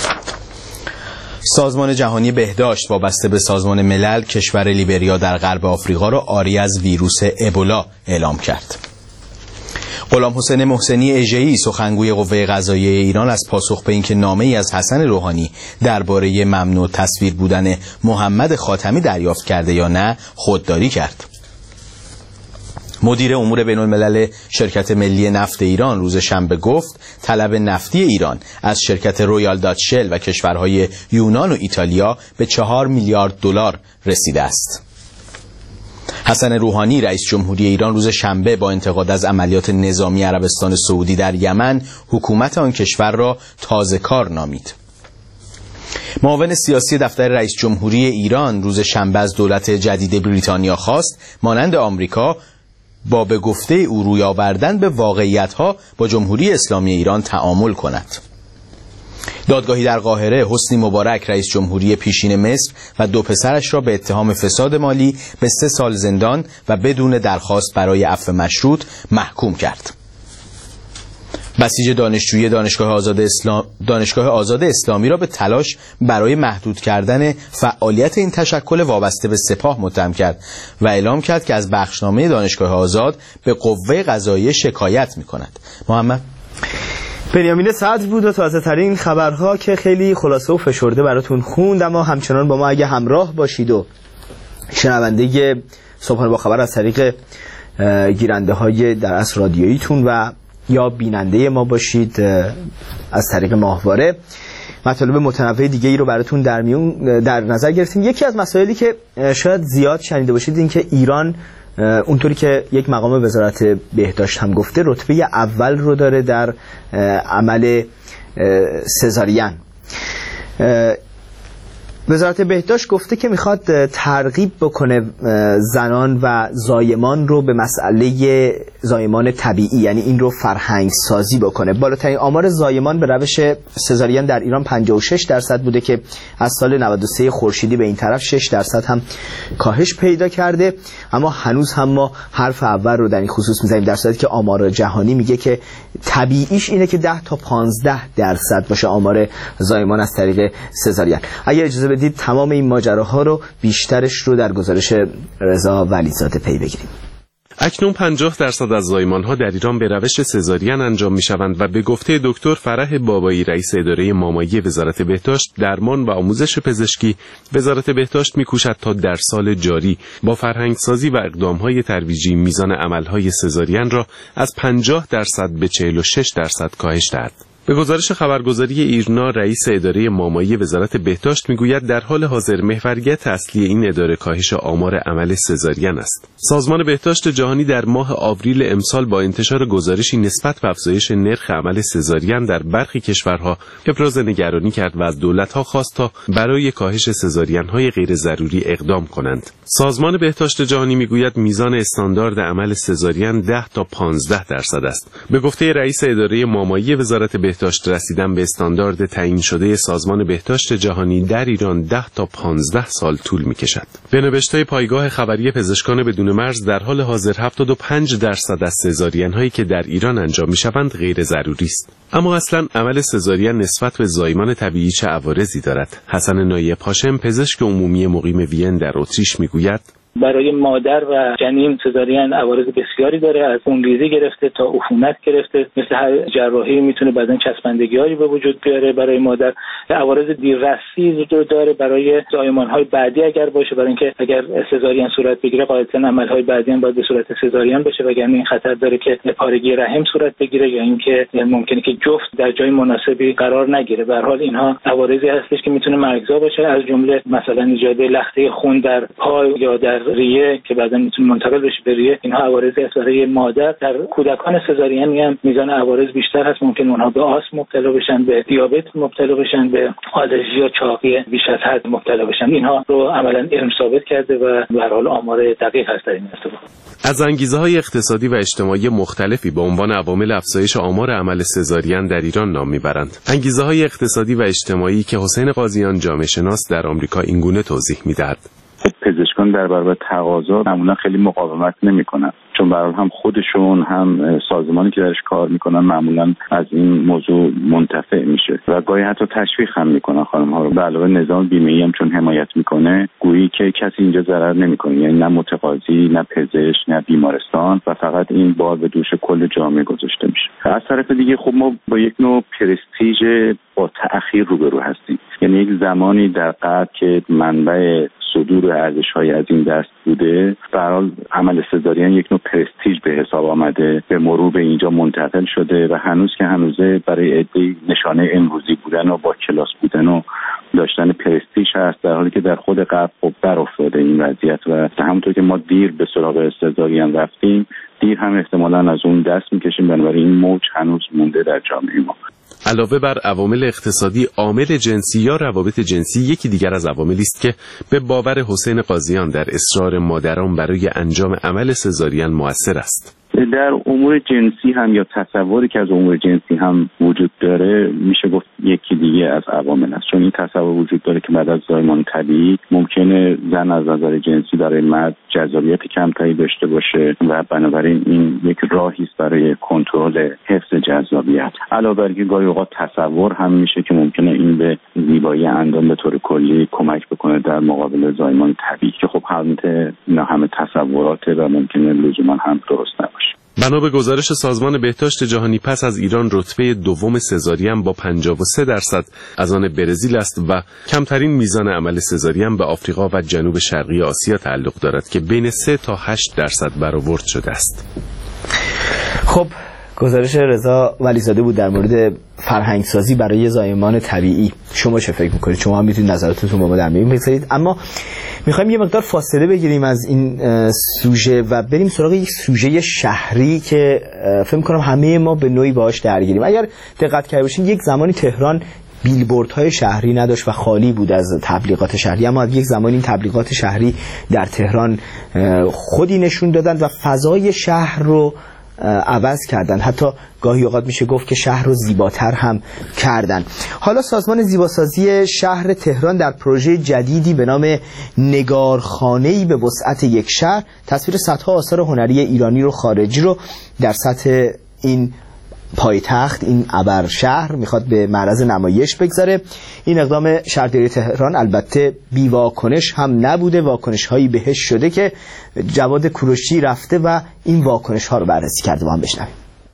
سازمان جهانی بهداشت وابسته به سازمان ملل کشور لیبریا در غرب آفریقا را عاری از ویروس ابولا اعلام کرد. غلام حسین محسنی اژه‌ای سخنگوی قوه قضاییه ایران از پاسخ به اینکه نامه‌ای از حسن روحانی درباره ممنوع تصویر بودن محمد خاتمی دریافت کرده یا نه خودداری کرد. مدیر امور بین الملل شرکت ملی نفت ایران روز شنبه گفت طلب نفتی ایران از شرکت رویال داچ شل و کشورهای یونان و ایتالیا به چهار میلیارد دلار رسیده است. حسن روحانی رئیس جمهوری ایران روز شنبه با انتقاد از عملیات نظامی عربستان سعودی در یمن حکومت آن کشور را تازه‌کار نامید. معاون سیاسی دفتر رئیس جمهوری ایران روز شنبه از دولت جدید بریتانیا خواست مانند آمریکا با به گفته او روی آوردن به واقعیت‌ها با جمهوری اسلامی ایران تعامل کند. دادگاهی در قاهره حسنی مبارک رئیس جمهوری پیشین مصر و دو پسرش را به اتهام فساد مالی به سه سال زندان و بدون درخواست برای عفو مشروط محکوم کرد. بسیج دانشجویی دانشگاه آزاد اسلام دانشگاه آزاد اسلامی را به تلاش برای محدود کردن فعالیت این تشکل وابسته به سپاه متهم کرد و اعلام کرد که از بخشنامه دانشگاه آزاد به قوه قضاییه شکایت می‌کند. محمد بنیامین صدر بود و تازه ترین خبرها که خیلی خلاصه و فشرده براتون خوند، اما همچنان با ما اگه همراه باشید و شنونده صبحانه با خبر از طریق گیرنده های در اصل رادیوییتون و یا بیننده ما باشید از طریق ماهواره، مطالب متنوع دیگه ای رو براتون در میون در نظر گرفتیم. یکی از مسائلی که شاید زیاد شنیده باشید این که ایران اونطوری که یک مقام وزارت بهداشت هم گفته رتبه اول رو داره در عمل سزارین. وزارت بهداشت گفته که میخواد ترغیب بکنه زنان و زایمان رو به مسئله زایمان طبیعی، یعنی این رو فرهنگ سازی بکنه. بالاترین آمار زایمان به روش سزارین در ایران پنجاه و شش درصد بوده که از سال نود و سه خورشیدی به این طرف شش درصد هم کاهش پیدا کرده، اما هنوز هم ما حرف اول رو در این خصوص میزنیم، در صورتی که آمار جهانی میگه که طبیعیش اینه که ده تا پانزده درصد باشه آمار زایمان از طریق سزارین. اگر اجازه بدید تمام این ماجراها رو بیشترش رو در گزارش رضا ولیزاده پی بگیریم. اکنون پنجاه درصد از زایمان‌ها در ایران به روش سزارین انجام می‌شوند و به گفته دکتر فرح بابایی رئیس اداره مامایی وزارت بهداشت، درمان و آموزش پزشکی، وزارت بهداشت می‌کوشد تا در سال جاری با فرهنگسازی و اقدام‌های ترویجی میزان عمل‌های سزارین را از پنجاه درصد به چهل و شش درصد کاهش دهد. به گزارش خبرگزاری ایرنا، رئیس اداره مامایی وزارت بهداشت میگوید در حال حاضر محوریت اصلی این اداره کاهش آمار عمل سزارین است. سازمان بهداشت جهانی در ماه آوریل امسال با انتشار گزارشی نسبت به افزایش نرخ عمل سزارین در برخی کشورها ابراز نگرانی کرد و از دولت‌ها خواست تا برای کاهش سزارین‌های غیر ضروری اقدام کنند. سازمان بهداشت جهانی میگوید میزان استاندارد عمل سزارین ده تا پانزده درصد است. به گفته رئیس اداره مامایی وزارت بهداشت بهداشت رسیدن به استاندارد تعیین شده سازمان بهداشت جهانی در ایران ده تا پانزده سال طول می‌کشد. به نوشته پایگاه خبری پزشکان بدون مرز در حال حاضر هفتاد و پنج درصد از سزارین‌هایی که در ایران انجام می‌شوند غیر ضروری است. اما اصلا عمل سزارین نسبت به زایمان طبیعی چه عوارضی دارد؟ حسن نایب هاشم پزشک عمومی مقیم وین در اتریش میگوید برای مادر و جنین سزارین عوارض بسیاری داره، از خونریزی گرفته تا عفونت گرفته، مثل هر جراحی میتونه بعدن چسبندگی‌هایی به وجود بیاره برای مادر. عوارض دیررسی رو داره برای زایمان‌های بعدی اگر باشه، برای اینکه اگر سزارین صورت بگیره قاعدتاً عمل‌های بعدی هم باید به صورت سزارین بشه، وگرنه این خطر داره که پارگی رحم صورت بگیره یا اینکه ممکنه که جفت در جای مناسبی قرار نگیره. به هر حال اینها عوارضی هستش که میتونه مرگزا باشه، از جمله مثلا ایجاد لخته خون در پای یا در ریه که بعدا میتونه منتقل بشه به ریه. اینها عوارضی است برای مادر. در کودکان سزارین هم میزان عوارض بیشتر هست، ممکن اونها به آسم مبتلا بشن، به دیابت مبتلا بشن، به آلرژی یا چاقی بیش از حد مبتلا بشن. اینها رو عملا علم ثابت کرده و به هر حال آمار دقیق هست در این ارتباط. از انگیزه‌های اقتصادی و اجتماعی مختلفی به عنوان عوامل افزایش آمار عمل سزارین در ایران نام میبرند. انگیزه‌های اقتصادی و اجتماعی که حسین قاضیان جامعه شناس در آمریکا اینگونه توضیح میدهد. پزشکان در برابر تقاضا معمولا خیلی مقاومت نمیکنن، چون برای هم خودشون هم سازمانی که درش کار میکنن معمولا از این موضوع منتفع میشه و گاهی حتی تشویق هم میکنن خانم ها رو. به علاوه نظام بیمه‌ای هم چون حمایت میکنه گویی که کسی اینجا ضرر نمیکنه، یعنی نه متقاضی نه پزشک نه بیمارستان و فقط این بار به دوش کل جامعه گذاشته میشه. از طرف دیگه خب ما با یک نوع پرستیژ با تأخیر روبرو هستیم، یعنی یک زمانی در قبل که منبع صدور ارزش‌های از این دست بوده، به هر حال عمل سزارین یک نوع پرستیژ به حساب آمده، به مرور به اینجا منتقل شده و هنوز که هنوزه برای عده‌ای نشانه امروزی بودن و با کلاس بودن و داشتن پرستیژ هست، در حالی که در خود غرب خب بر افتاده این وضعیت و همونطور که ما دیر به سراغ سزارین رفتیم، دیر هم احتمالاً از اون دست می‌کشیم، بنابراین این موج هنوز مونده در جامعه ما. علاوه بر عوامل اقتصادی، عامل جنسی یا روابط جنسی یکی دیگر از عواملی است که به باور حسین قاضیان در اصرار مادران برای انجام عمل سزارین مؤثر است. در امور جنسی هم یا تصوری که از امور جنسی هم وجود داره، میشه گفت یکی دیگه از عوامل است، چون این تصور وجود داره که بعد از زایمان طبیعی ممکنه زن از نظر جنسی برای مرد جذابیت کمتری داشته باشه و بنابراین این یک راهی است برای کنترل حفظ جذابیت. علاوه بر اینکه گاهی اوقات تصور هم میشه که ممکنه این به زیبایی اندام به طور کلی کمک بکنه در مقابل زایمان طبیعی، که خب البته اینا همه تصوراته و ممکنه لزوما هم درست نباشه. بنا به گزارش سازمان بهداشت جهانی، پس از ایران رتبه دوم سزارین با پنجاه و سه درصد از آن برزیل است و کمترین میزان عمل سزارین به آفریقا و جنوب شرقی آسیا تعلق دارد که بین سه تا هشت درصد برآورد شده است. خب گزارش رضا ولیزاده بود در مورد فرهنگسازی برای زایمان طبیعی. شما چه فکر میکنید؟ شما هم میتونید نظراتتون رو با ما در میون بگذارید، اما میخوایم یه مقدار فاصله بگیریم از این سوژه و بریم سراغ یک سوژه شهری که فکر میکنم همه ما به نوعی باهاش درگیریم. اگر دقت کرده باشین یک زمانی تهران بیلبوردهای شهری نداشت و خالی بود از تبلیغات شهری، اما یک زمانی این تبلیغات شهری در تهران خودی نشون دادن و فضای شهر رو عوض کردن، حتی گاهی اوقات میشه گفت که شهر رو زیباتر هم کردن. حالا سازمان زیباسازی شهر تهران در پروژه جدیدی به نام نگارخانه‌ای به وسعت یک شهر تصویر صدها آثار هنری ایرانی رو خارجی رو در سطح این پایتخت، این ابر شهر میخواد به معرض نمایش بگذاره. این اقدام شهرداری تهران البته بی واکنش هم نبوده، واکنش هایی بهش شده که جواد کوروشی رفته و این واکنش ها رو بررسی کرده. با هم بشنویم.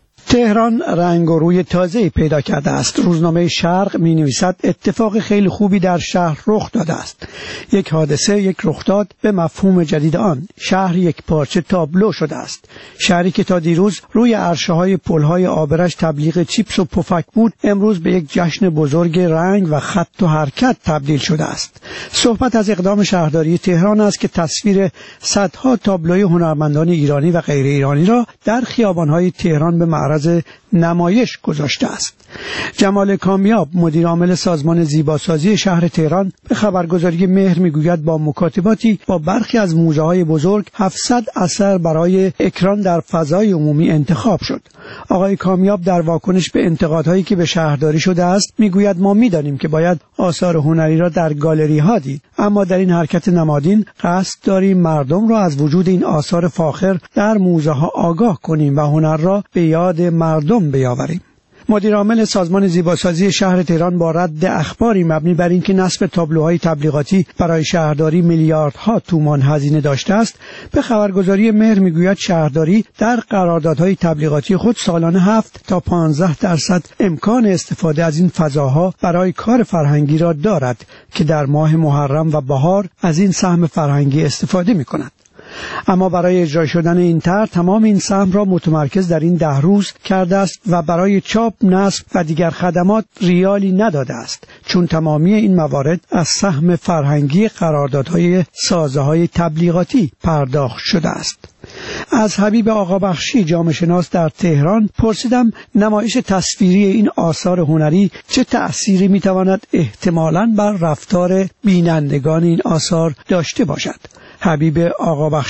تهران رنگ و روی تازه‌ای پیدا کرده است. روزنامه شرق می نویسد اتفاق خیلی خوبی در شهر رخ داده است. یک حادثه، یک رخداد به مفهوم جدید آن. شهر یک پارچه تابلو شده است. شهری که تا دیروز روی عرشه‌های پل‌های آبرش تبلیغ چیپس و پفک بود، امروز به یک جشن بزرگ رنگ و خط و حرکت تبدیل شده است. صحبت از اقدام شهرداری تهران است که تصویر صدها تابلوی هنرمندان ایرانی و غیر ایرانی را در خیابان‌های تهران به معرض نمایش گذاشته است. جمال کامیاب، مدیر عامل سازمان زیباسازی شهر تهران، به خبرگزاری مهر میگوید با مکاتباتی با برخی از موزه‌های بزرگ هفتصد اثر برای اکران در فضای عمومی انتخاب شد. آقای کامیاب در واکنش به انتقادهایی که به شهرداری شده است میگوید ما میدانیم که باید آثار هنری را در گالری ها دید، اما در این حرکت نمادین قصد داریم مردم را از وجود این آثار فاخر در موزه ها آگاه کنیم و هنر را به یاد مردم بیاوریم. مدیر عامل سازمان زیباسازی شهر تهران با رد اخباری مبنی بر اینکه نصب تابلوهای تبلیغاتی برای شهرداری میلیاردها تومان هزینه داشته است، به خبرگزاری مهر میگوید شهرداری در قراردادهای تبلیغاتی خود سالانه هفت تا پانزده درصد امکان استفاده از این فضاها برای کار فرهنگی را دارد که در ماه محرم و بهار از این سهم فرهنگی استفاده می‌کند. اما برای اجرا شدن این طرح تمام این سهم را متمرکز در این ده روز کرده است و برای چاپ، نصب و دیگر خدمات ریالی نداده است، چون تمامی این موارد از سهم فرهنگی قراردادهای سازه‌های تبلیغاتی پرداخت شده است. از حبیب آقابخشی، جامعه شناس در تهران، پرسیدم نمایش تصویری این آثار هنری چه تأثیری میتواند احتمالاً بر رفتار بینندگان این آثار داشته باشد. حبیب آقابخشی: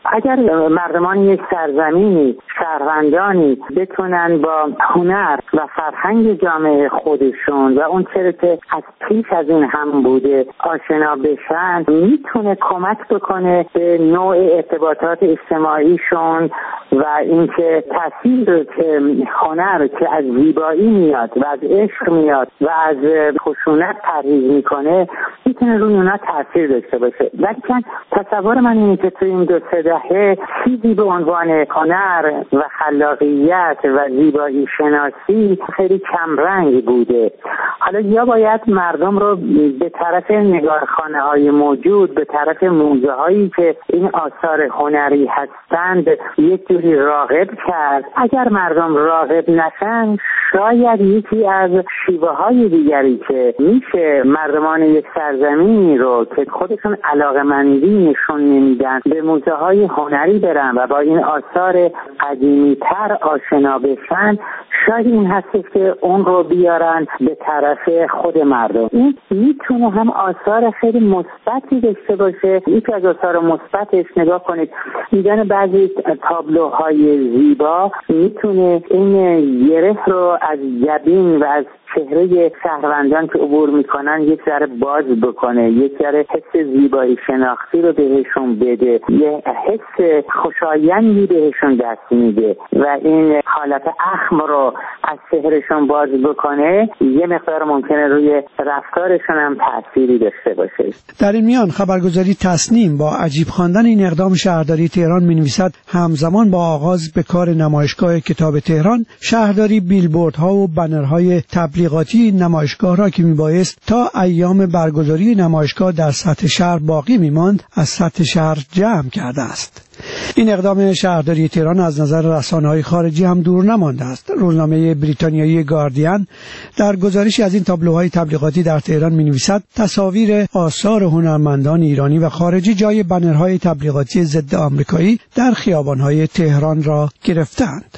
اگر مردمان یک سرزمینی، شهروندانی بتونن با هنر و فرهنگ جامعه خودشون و اون چیزی که از پیش از این هم بوده آشنا بشن، میتونه کمک بکنه به نوع ارتباطات اجتماعیشون و اینکه تاثیر که هنر که از زیبایی میاد و از عشق میاد و از خشونت پرهیز میکنه میتونه روی اونا تاثیر داشته باشه. ولی تصور من اینه که تو این دو سه دهه چیزی به عنوان هنر و خلاقیت و زیبایی شناسی خیلی کم رنگ بوده. حالا یا باید مردم رو به طرف نگارخانه های موجود، به طرف موزه هایی که این آثار هنری هستند یک جوری راغب کرد. اگر مردم راغب نشن شاید یکی از شیوه های دیگری که میشه مردمان یک سرزمینی رو که خودشون علاقه‌مندی نشون نمیدن به موزه های هنری برن و با این آثار قدیمی تر آشنا بشن، شاید این هستش که اون رو بیارن به طرف خود مردم. این میتونه هم آثار خیلی مثبتی داشته باشه. یکی از آثار مثبتش نگاه کنید، دیدن بعضی تابلوهای زیبا میتونه این گره رو از جبین و از چهره شهروندان که عبور میکنن یک ذره باز بکنه، یک ذره حس زیبایی شناختی رو بهشون بده، یه حس خوشایندی بهشون دست میده و این حالت اخم رو از چهرهشون باز بکنه، یه مقدار ممکنه روی رفتارشون هم تأثیری داشته باشه. در این میان خبرگزاری تصنیم با عجیب خواندن این اقدام شهرداری تهران می‌نویسد همزمان با آغاز به کار نمایشگاه کتاب تهران، شهرداری بیلبوردها و بنرهای تبلیغاتی نمایشگاه را که میبایست تا ایام برگزاری نمایشگاه در سطح شهر باقی میماند از سطح شهر جمع کرده است. این اقدام شهرداری تهران از نظر رسانه‌های خارجی هم دور نمانده است. روزنامه بریتانیایی گاردین در گزارشی از این تابلوهای تبلیغاتی در تهران می‌نویسد تصاویر آثار هنرمندان ایرانی و خارجی جای بنرهای تبلیغاتی ضد آمریکایی در خیابان‌های تهران را گرفتند.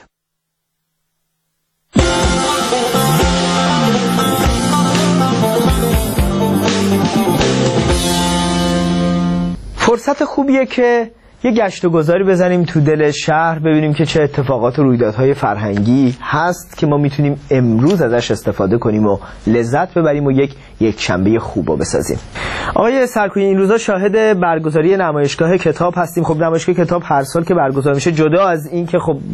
فرصت خوبیه که یه گشت و گذاری بزنیم تو دل شهر، ببینیم که چه اتفاقات و رویدادهای فرهنگی هست که ما میتونیم امروز ازش استفاده کنیم و لذت ببریم و یک یک شنبه خوب رو بسازیم. آقای سرکویی، این روزا شاهد برگزاری نمایشگاه کتاب هستیم. خب نمایشگاه کتاب هر سال که برگزار میشه، جدا از این که خب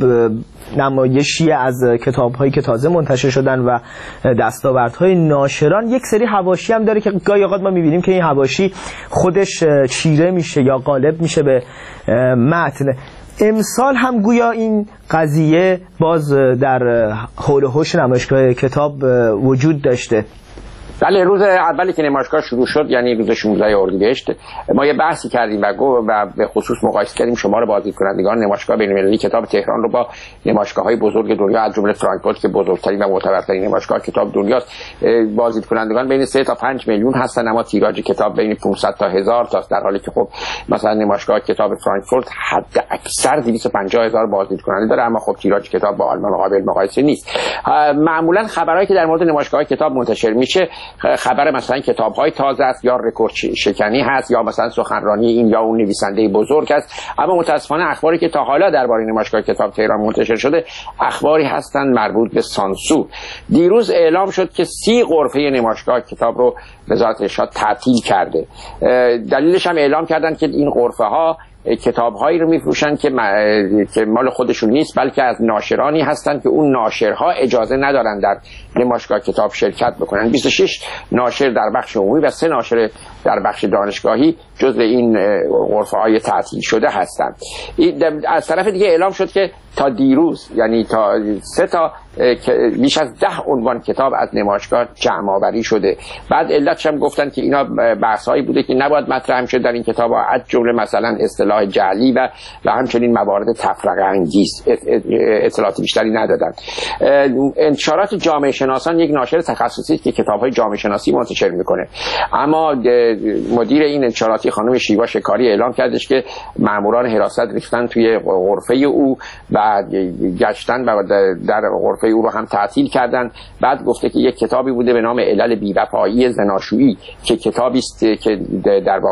نمایشی از کتاب‌هایی که تازه منتشر شدن و دستاوردهای ناشران، یک سری حواشی هم داره که گاهی اوقات ما می‌بینیم که این حواشی خودش چیره میشه یا غالب میشه به متن. امسال هم گویا این قضیه باز در حول و حوش نمایشگاه کتاب وجود داشته. بله، روز اولی که نمایشگاه شروع شد، یعنی روز شانزده اردیبهشت، ما یه بحثی کردیم و گفت و به خصوص مقایسه کردیم شمار بازدیدکنندگان نمایشگاه بین‌المللی کتاب تهران رو با نمایشگاه‌های بزرگ دنیا، از جمله فرانکفورت که بزرگترین و معتبرترین نمایشگاه کتاب دنیاست. بازدیدکنندگان بین سه تا پنج میلیون هستن، اما تیراژ کتاب بین پانصد تا هزار تاست، در حالی که خب مثلا نمایشگاه کتاب فرانکفورت حد اکثر دویست و پنجاه هزار بازدیدکننده داره، اما خب تیراژ کتاب با آلمان قابل مقایسه نیست. معمولا خبرهایی که در مورد نمایشگاه کتاب منتشر میشه خبر مثلا کتاب‌های تازه است یا رکورد شکنی هست یا مثلا سخنرانی این یا اون نویسنده بزرگ است، اما متاسفانه اخباری که تا حالا درباره نمایشگاه کتاب تهران منتشر شده اخباری هستند مربوط به سانسور. دیروز اعلام شد که سی غرفه نمایشگاه کتاب رو وزارت ارشاد تعطیل کرده. دلیلش هم اعلام کردن که این غرفه ها کتاب‌هایی رو می‌فروشن که که مال خودشون نیست، بلکه از ناشرانی هستن که اون ناشرها اجازه ندارن در نمایشگاه کتاب شرکت بکنن. بیست و شش ناشر در بخش عمومی و سه ناشر در بخش دانشگاهی جزء این غرفه‌های تعطیل شده هستند. از طرف دیگه اعلام شد که تا دیروز، یعنی تا سه تا بیش از ده عنوان کتاب از نمایشگاه جمع آوری شده. بعد علتش هم گفتن که اینا بحث‌هایی بوده که نباید مطرح می‌شد در این کتاب‌ها، از جمله مثلا اصطلاح جعلی و و همچنین موارد تفرقه انگیز. اطلاعات بیشتری ندادن. انتشارات جامعه شناسان یک ناشر تخصصی که کتاب‌های جامعه شناسی منتشر می‌کنه، اما مدیر این انتشاراتی خانم شیوا شکاری اعلام کردش که ماموران حراست ریختن توی غرفه او و گشتن و در غرفه او رو هم تعطیل کردن. بعد گفته که یک کتابی بوده به نام علل بی‌وفایی زناشویی که کتابی است که در واقع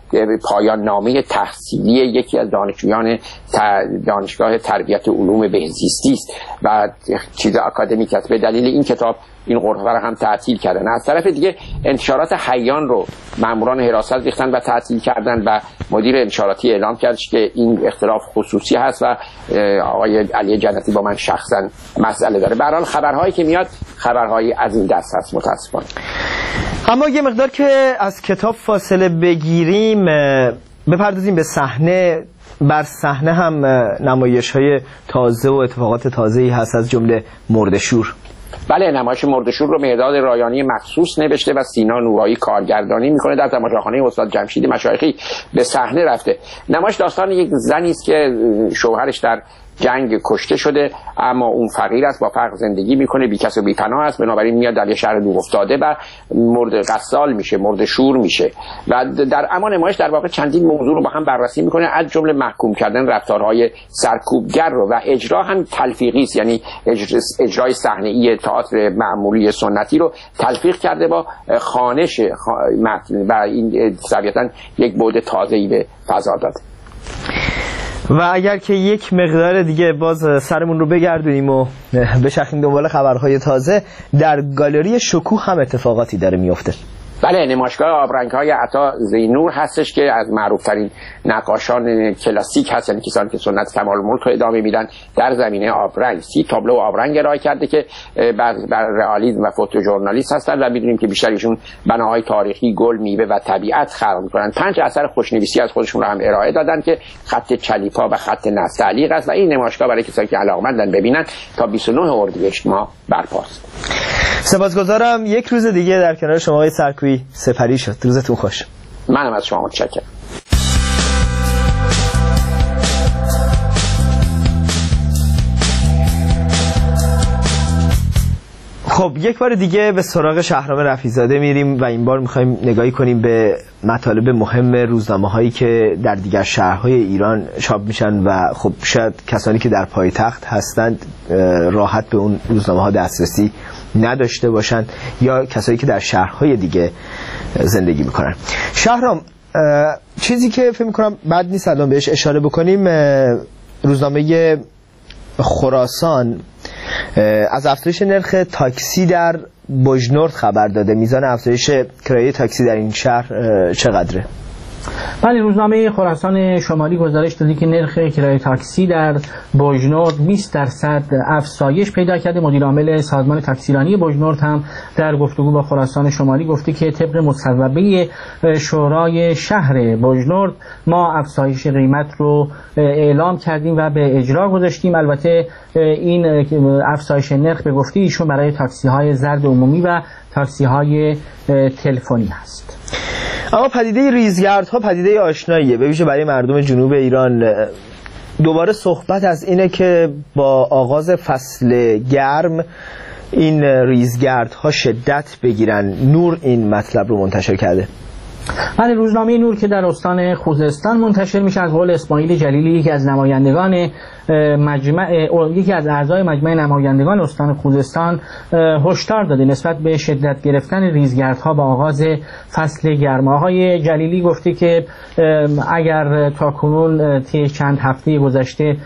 پایان نامه تحصیلی یکی از دانشجویان دانشگاه تربیت علوم بهزیستی است و چیز آکادمیک است. به دلیل این کتاب این غرفه رو هم تعطیل کردن. از طرف دیگه انتشارات حیان رو ماموران حراست ریختن و تعطیل کردن و مدیر انتشاراتی اعلام کرد که این اختلاف خصوصی هست و آقای علی جنتی با من شخصا مسئله داره. به هر حال خبرهایی که میاد خبرهایی از این دست هست متاسفانه. اما یه مقدار که از کتاب فاصله بگیریم بپردازیم به صحنه. بر صحنه هم نمایش‌های تازه و اتفاقات تازه‌ای هست، از جمله مرده‌شور. بله، نمایش مرده‌شور رو مهداد رایانی مخصوص نوشته و سینا نورایی کارگردانی میکنه. در تماشاخانه استاد جمشید مشایخی به صحنه رفته. نمایش داستان یک زنی است که شوهرش در جنگ کشته شده، اما اون فقیر است، با فقر زندگی میکنه، بی کس و بی پناه است، بنابراین میاد در یه شهر دور افتاده و مرد غسال میشه، مرد شور میشه و در اما نمایش در واقع چندین موضوع رو با هم بررسی میکنه، از جمله محکوم کردن رفتارهای سرکوبگر رو و اجرا هم تلفیقی است، یعنی اجرای صحنه‌ای تئاتر معمولی سنتی رو تلفیق کرده با خوانش و این طبیعتاً یک بعد تازه‌ای به فضا داده. و اگر که یک مقدار دیگه باز سرمون رو بگردونیم و بچرخیم دنبال خبرهای تازه، در گالری شکوه هم اتفاقاتی داره میفته. بله، نمایشگاه آبرنگ‌های عطا زینور هستش که از معروف‌ترین نقاشان کلاسیک هست، یعنی کسانی که سنت کمال الملک رو ادامه میدن در زمینه آبرنگ. سی تابلو آبرنگ ارائه کرده که بر, بر رئالیسم و فوتوژورنالیست هستن و می‌دونیم که بیشتر ایشون بناهای تاریخی، گل، میوه و طبیعت خلق می‌کنن. پنج اثر خوشنویسی از خودشون رو هم ارائه دادن که خط چلیپا و خط نستعلیق است و این نمایشگاه برای کسانی که علاقه‌مندن ببینن تا بیست و نه اردیبهشت ماه برپاست. سپاسگزارم. یک روز دیگه در کنار شما آقای سرکویی سپری شد. روزتون خوش. منم از شما متشکرم. خب یک بار دیگه به سراغ شهرام رفیع‌زاده میریم و این بار میخوایم نگاهی کنیم به مطالب مهم روزنامه هایی که در دیگر شهرهای ایران چاپ میشن و خب شاید کسانی که در پایتخت هستند راحت به اون روزنامه ها دسترسی نداشته باشن یا کسایی که در شهرهای دیگه زندگی میکنن. شهرام، چیزی که فکر میکنم بد نیست الان بهش اشاره بکنیم، روزنامه خراسان از افزایش نرخ تاکسی در بجنورد خبر داده. میزان افزایش کرایه تاکسی در این شهر چقدره؟ بله، روزنامه خراسان شمالی گزارش داده که نرخ کرایه تاکسی در بجنورد بیست درصد افزایش پیدا کرده. مدیر عامل سازمان تاکسیرانی بجنورد هم در گفتگو با خراسان شمالی گفته که طبق مصوبه شورای شهر بجنورد ما افزایش قیمت رو اعلام کردیم و به اجرا گذاشتیم. البته این افزایش نرخ به گفته ایشون برای تاکسی های زرد عمومی و تاکسی های تلفنی هست. اما پدیده ریزگردها پدیده آشناییه، به ویژه برای مردم جنوب ایران. دوباره صحبت از اینه که با آغاز فصل گرم این ریزگردها شدت بگیرن. نور این مطلب رو منتشر کرده. بله، روزنامه نور که در استان خوزستان منتشر میشه از قول اسماعیل جلیلی، یکی از نمایندگان مجمع یکی از اعضای مجمع نمایندگان استان خوزستان، هشدار داده نسبت به شدت گرفتن ریزگردها با آغاز فصل گرما. آقای جلیلی گفته که اگر تاکنون طی چند هفته گذشته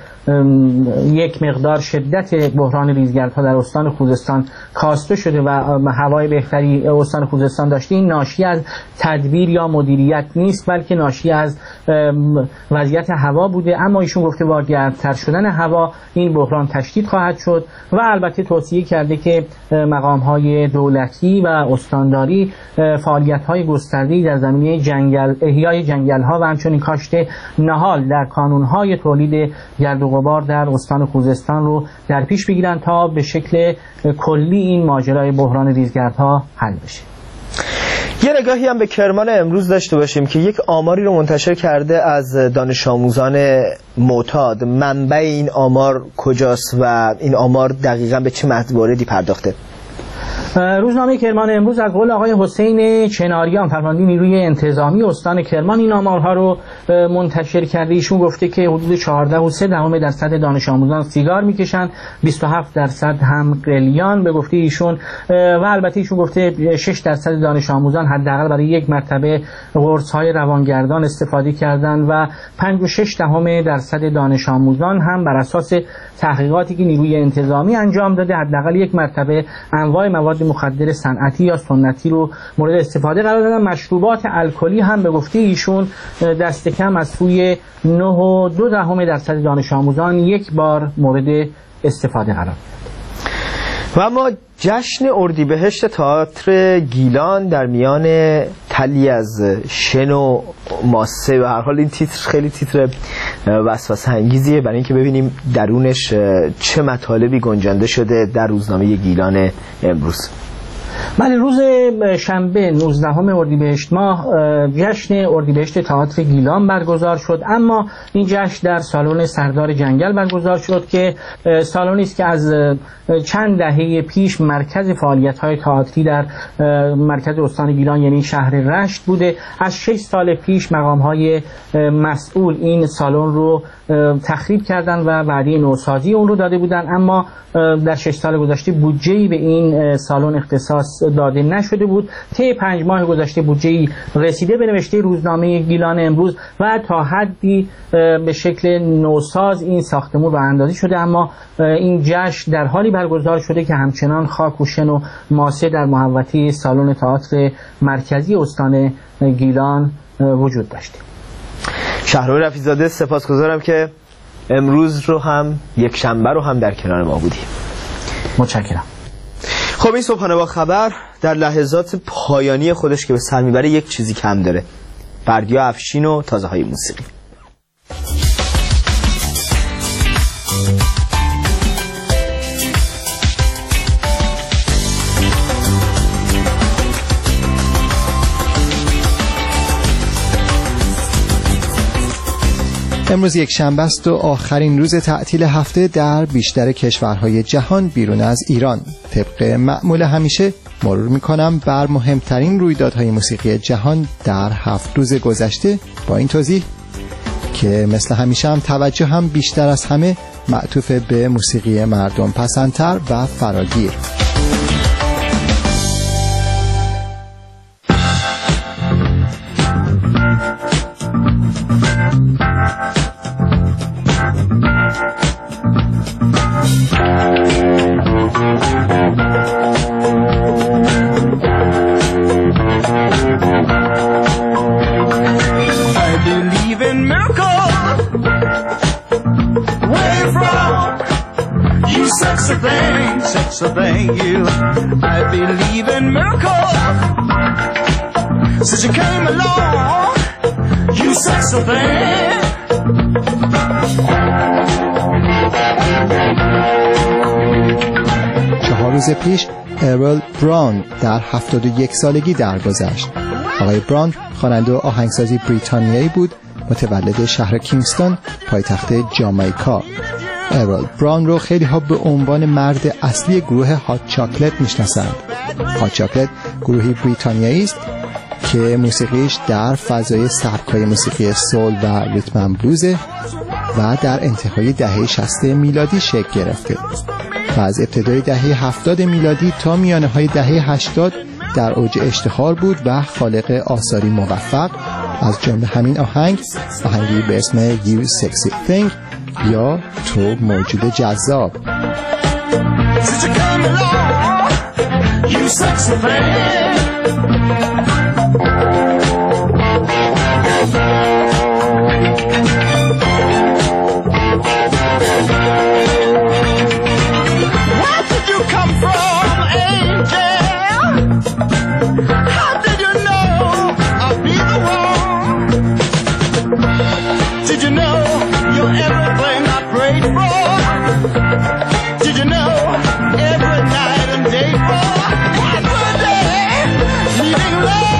یک مقدار شدت بحران ریزگردها در استان خوزستان کاسته شده و هوای بهتری استان خوزستان داشته، این ناشی از تدبیر یا مدیریت نیست بلکه ناشی از وضعیت هوا بوده. اما ایشون گفته با گرمتر شدن هوا این بحران تشدید خواهد شد و البته توصیه کرده که مقام‌های دولتی و استانداری فعالیت‌های گسترده‌ای در زمینه جنگل، احیای جنگل‌ها و همچنین کاشت نهال در کانون‌های تولید گرد و غبار در استان خوزستان رو در پیش بگیرن تا به شکل کلی این ماجرای بحران ریزگردها حل بشه. یه نگاهی هم به کرمان امروز داشته باشیم که یک آماری رو منتشر کرده از دانش آموزان معتاد. منبع این آمار کجاست و این آمار دقیقاً به چه مواردی پرداخته؟ روزنامه کرمان امروز از قول آقای حسین چناریان فرمانده نیروی انتظامی استان کرمان این آمارها رو منتشر کرده. ایشون گفته که حدود چهارده و سه دهم درصد دانش آموزان سیگار میکشن، بیست و هفت درصد هم قلیان به گفته ایشون، و البته ایشون گفته شش درصد دانش آموزان حداقل برای یک مرتبه قرص‌های روانگردان استفاده کردن و پنج و شش دهم درصد دانش آموزان هم بر اساس تحقیقاتی که نیروی انتظامی انجام داده حداقل یک مرتبه انواع مواد مخدر صنعتی یا سنتی رو مورد استفاده قرار دادن. مشروبات الکلی هم به گفته ایشون دست کم از سوی نه و دو دهم درصد دانش آموزان یک بار مورد استفاده قرار داد. و اما جشن اردیبهشت تئاتر گیلان در میان تلی از شن و ماسه، و هر حال این تیتر خیلی تیتر وسوسه انگیزیه برای اینکه ببینیم درونش چه مطالبی گنجانده شده در روزنامه گیلان امروز. بله، روز شنبه نوزدهم اردیبهشت ماه جشن اردیبهشت تئاتر گیلان برگزار شد، اما این جشن در سالن سردار جنگل برگزار شد که سالنی است که از چند دهه پیش مرکز فعالیت‌های تئاتری در مرکز استان گیلان یعنی شهر رشت بوده. از شش سال پیش مقام‌های مسئول این سالن رو تخریب کردن و وعده نوسازی اون رو داده بودن، اما در شش سال گذشته بودجه‌ای به این سالن اختصاص داده نشده بود. طی پنج ماه گذشته بودجه‌ای رسیده به نوشته روزنامه گیلان امروز و تا حدی به شکل نوساز این ساختمان راه اندازی شده، اما این جشن در حالی برگزار شده که همچنان خاک و شن و ماسه در محوطه سالن تئاتر مرکزی استان گیلان وجود داشته. شهرام رفیع‌زاده سپاسگزارم که امروز رو هم یک شنبه رو هم در کنار ما بودیم. متشکرم. خب این صبحانه با خبر در لحظات پایانی خودش که به سر میبره یک چیزی کم داره: بردیا افشین و تازه های موسیقی. امروز یک شنبه است و آخرین روز تعطیل هفته در بیشتر کشورهای جهان بیرون از ایران. طبق معمول همیشه مرور میکنم بر مهمترین رویدادهای موسیقی جهان در هفت روز گذشته، با این توضیح که مثل همیشه هم توجه هم بیشتر از همه معطوف به موسیقی مردم پسندتر و فراگیر. Thank you. I believe in miracles. Since you came along, you said something. چهار روز پیش ارل براون در هفتاد و یک سالگی درگذشت. آقای براون خواننده و آهنگسازی بریتانیایی بود، متولد شهر کینگستون پایتخت جامائیکا. ارل براون رو خیلی ها به عنوان مرد اصلی گروه هات چاکلت میشناسند. هات چاکلت گروهی بریتانیایی است که موسیقیش در فضای سبک‌های موسیقی سول و ریتم اند بلوز و در انتهای دهه شصت میلادی شکل گرفته و از ابتدای دهه هفتاد میلادی تا میانه های دهه هشتاد در اوج اشتهار بود و خالق آثاری موفق، از جمله همین آهنگ آهنگی به اسم You Sexy Thing یا تو موجود جذاب. Did you know you're everything I prayed for? Did you know every night and day for? Every day, leaving love.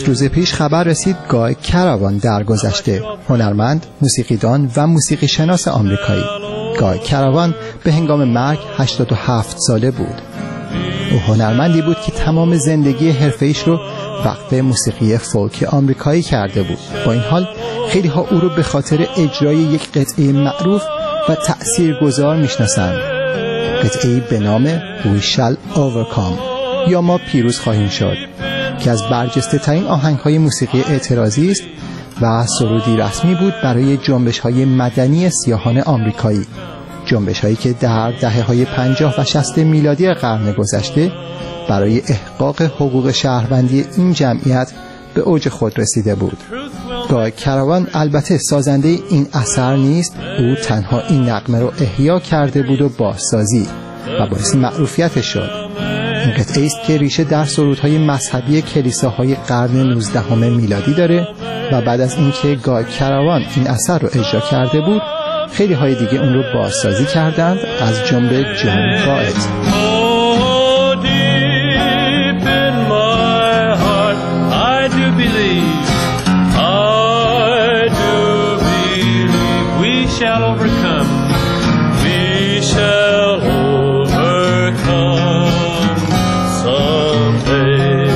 هفت روز پیش خبر رسید گای کراوان درگذشته، هنرمند، موسیقیدان و موسیقی شناس آمریکایی. گای کراوان به هنگام مرگ هشتاد و هفت ساله بود. او هنرمندی بود که تمام زندگی حرفه‌ایش رو وقف موسیقی فولک آمریکایی کرده بود. با این حال خیلی ها او رو به خاطر اجرای یک قطعه معروف و تأثیرگذار میشناسند. قطعه‌ای به نام We Shall Overcome یا ما پیروز خواهیم شد که از برجسته ترین آهنگ های موسیقی اعتراضی است و سرودی رسمی بود برای جنبش های مدنی سیاهان آمریکایی، جنبش هایی که در دهه های پنجاه و شصت میلادی قرن گذشته برای احقاق حقوق شهروندی این جمعیت به اوج خود رسیده بود. گای کراوان البته سازنده این اثر نیست، او تنها این نغمه رو احیا کرده بود و بازسازی و باعث معروفیتش شد. این قطعه است که ریشه در سرودهای مذهبی کلیساهای قرن نوزدهم میلادی داره و بعد از اینکه گای کراوان این اثر رو اجرا کرده بود، خیلی های دیگه اون رو بازسازی کردند، از جمله جان باید. Shall overcome, we shall overcome someday.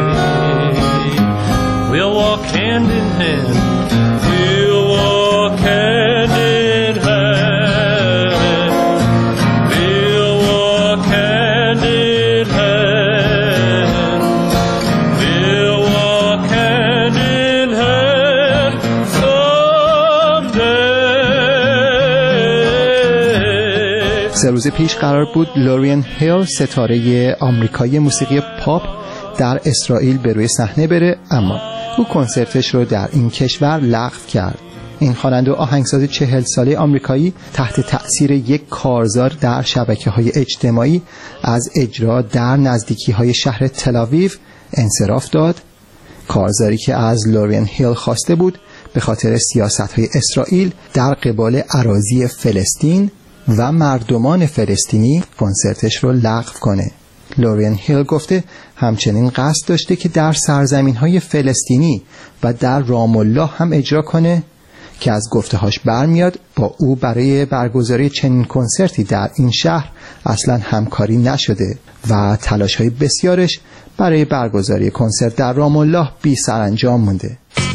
We'll walk hand in hand, we'll walk hand in hand, we'll walk hand in hand, we'll walk hand in hand someday. سه روز پیش قرار بود لورین هیل، ستاره آمریکایی موسیقی پاپ، در اسرائیل به روی صحنه بره، اما او کنسرتش رو در این کشور لغو کرد. این خواننده و آهنگساز چهل ساله آمریکایی تحت تأثیر یک کارزار در شبکه‌های اجتماعی از اجرا در نزدیکی‌های شهر تل‌آویو انصراف داد. کارزاری که از لورین هیل خواسته بود به خاطر سیاست‌های اسرائیل در قبال اراضی فلسطین و مردمان فلسطینی کنسرتش رو لغو کنه. لورین هیل گفته همچنین قصد داشته که در سرزمین‌های فلسطینی و در رام الله هم اجرا کنه که از گفته‌هاش برمیاد با او برای برگزاری چنین کنسرتی در این شهر اصلاً همکاری نشده و تلاش‌های بسیارش برای برگزاری کنسرت در رام الله بی سرانجام مونده.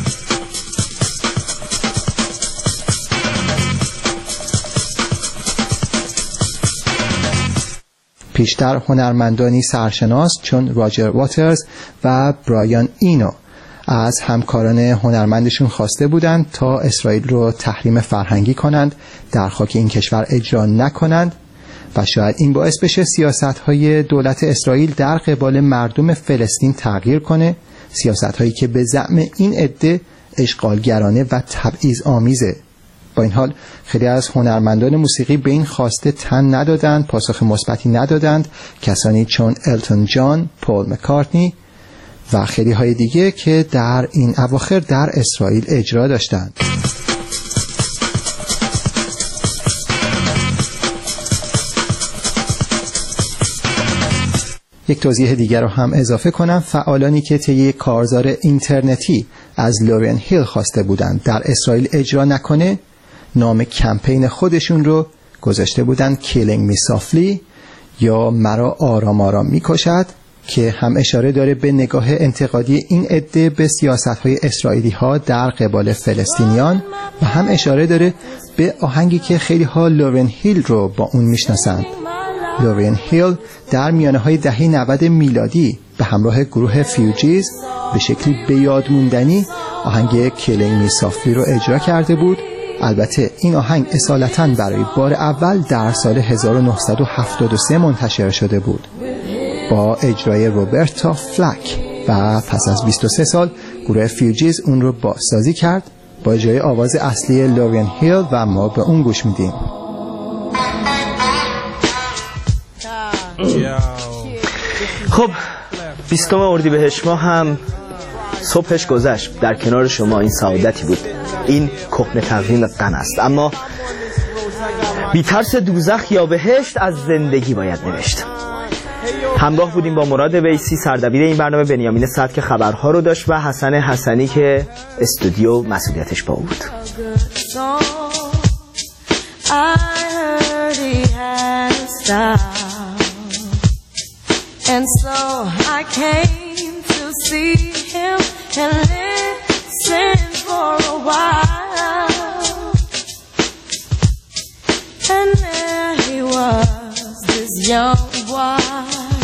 پیشتر هنرمندانی سرشناس چون راجر واترز و برایان اینو از همکاران هنرمندشون خواسته بودند تا اسرائیل رو تحریم فرهنگی کنند، در خاک این کشور اجرا نکنند و شاید این باعث بشه سیاست‌های دولت اسرائیل در قبال مردم فلسطین تغییر کنه، سیاست‌هایی که به زعم این عده اشغالگرانه و تبعیض آمیزه. با این حال خیلی از هنرمندان موسیقی به این خواسته تن ندادند، پاسخ مثبتی ندادند، کسانی چون التون جان، پول مکارتنی و خیلی های دیگه که در این اواخر در اسرائیل اجرا داشتند. یک توضیح دیگر رو هم اضافه کنم، فعالانی که طی کارزار اینترنتی از لورین هیل خواسته بودند در اسرائیل اجرا نکنه، نام کمپین خودشون رو گذاشته بودن Killing Me Softly یا مرا آرام آرام میکشد، که هم اشاره داره به نگاه انتقادی این عده به سیاست‌های اسرائیلی ها در قبال فلسطینیان و هم اشاره داره به آهنگی که خیلی ها لورین هیل رو با اون میشناسند. لورین هیل در میانه های دهه نود میلادی به همراه گروه فیوجیز به شکلی بیادموندنی آهنگ Killing Me Softly رو اجرا کرده بود. البته این آهنگ اصالتاً برای بار اول در سال هزار و نهصد و هفتاد و سه منتشر شده بود با اجرای روبرتا فلک و پس از بیست و سه سال گروه فیوجیز اون رو بازسازی کرد با اجرای آواز اصلی لورین هیل و ما به اون گوش میدیم. خب بیستم اردیبهشت ماه هم صبحش گذشت، در کنار شما این سعادتی بود. این کهنه تقویم غم است، اما بی ترس دوزخ یا بهشت از زندگی باید نوشت. همراه بودیم با مراد ویسی سردبیر این برنامه، بنیامین صدر که خبرها رو داشت و حسن حسنی که استودیو مسئولیتش با بود. And so I came to see him and listen for a while. And there he was, this young boy.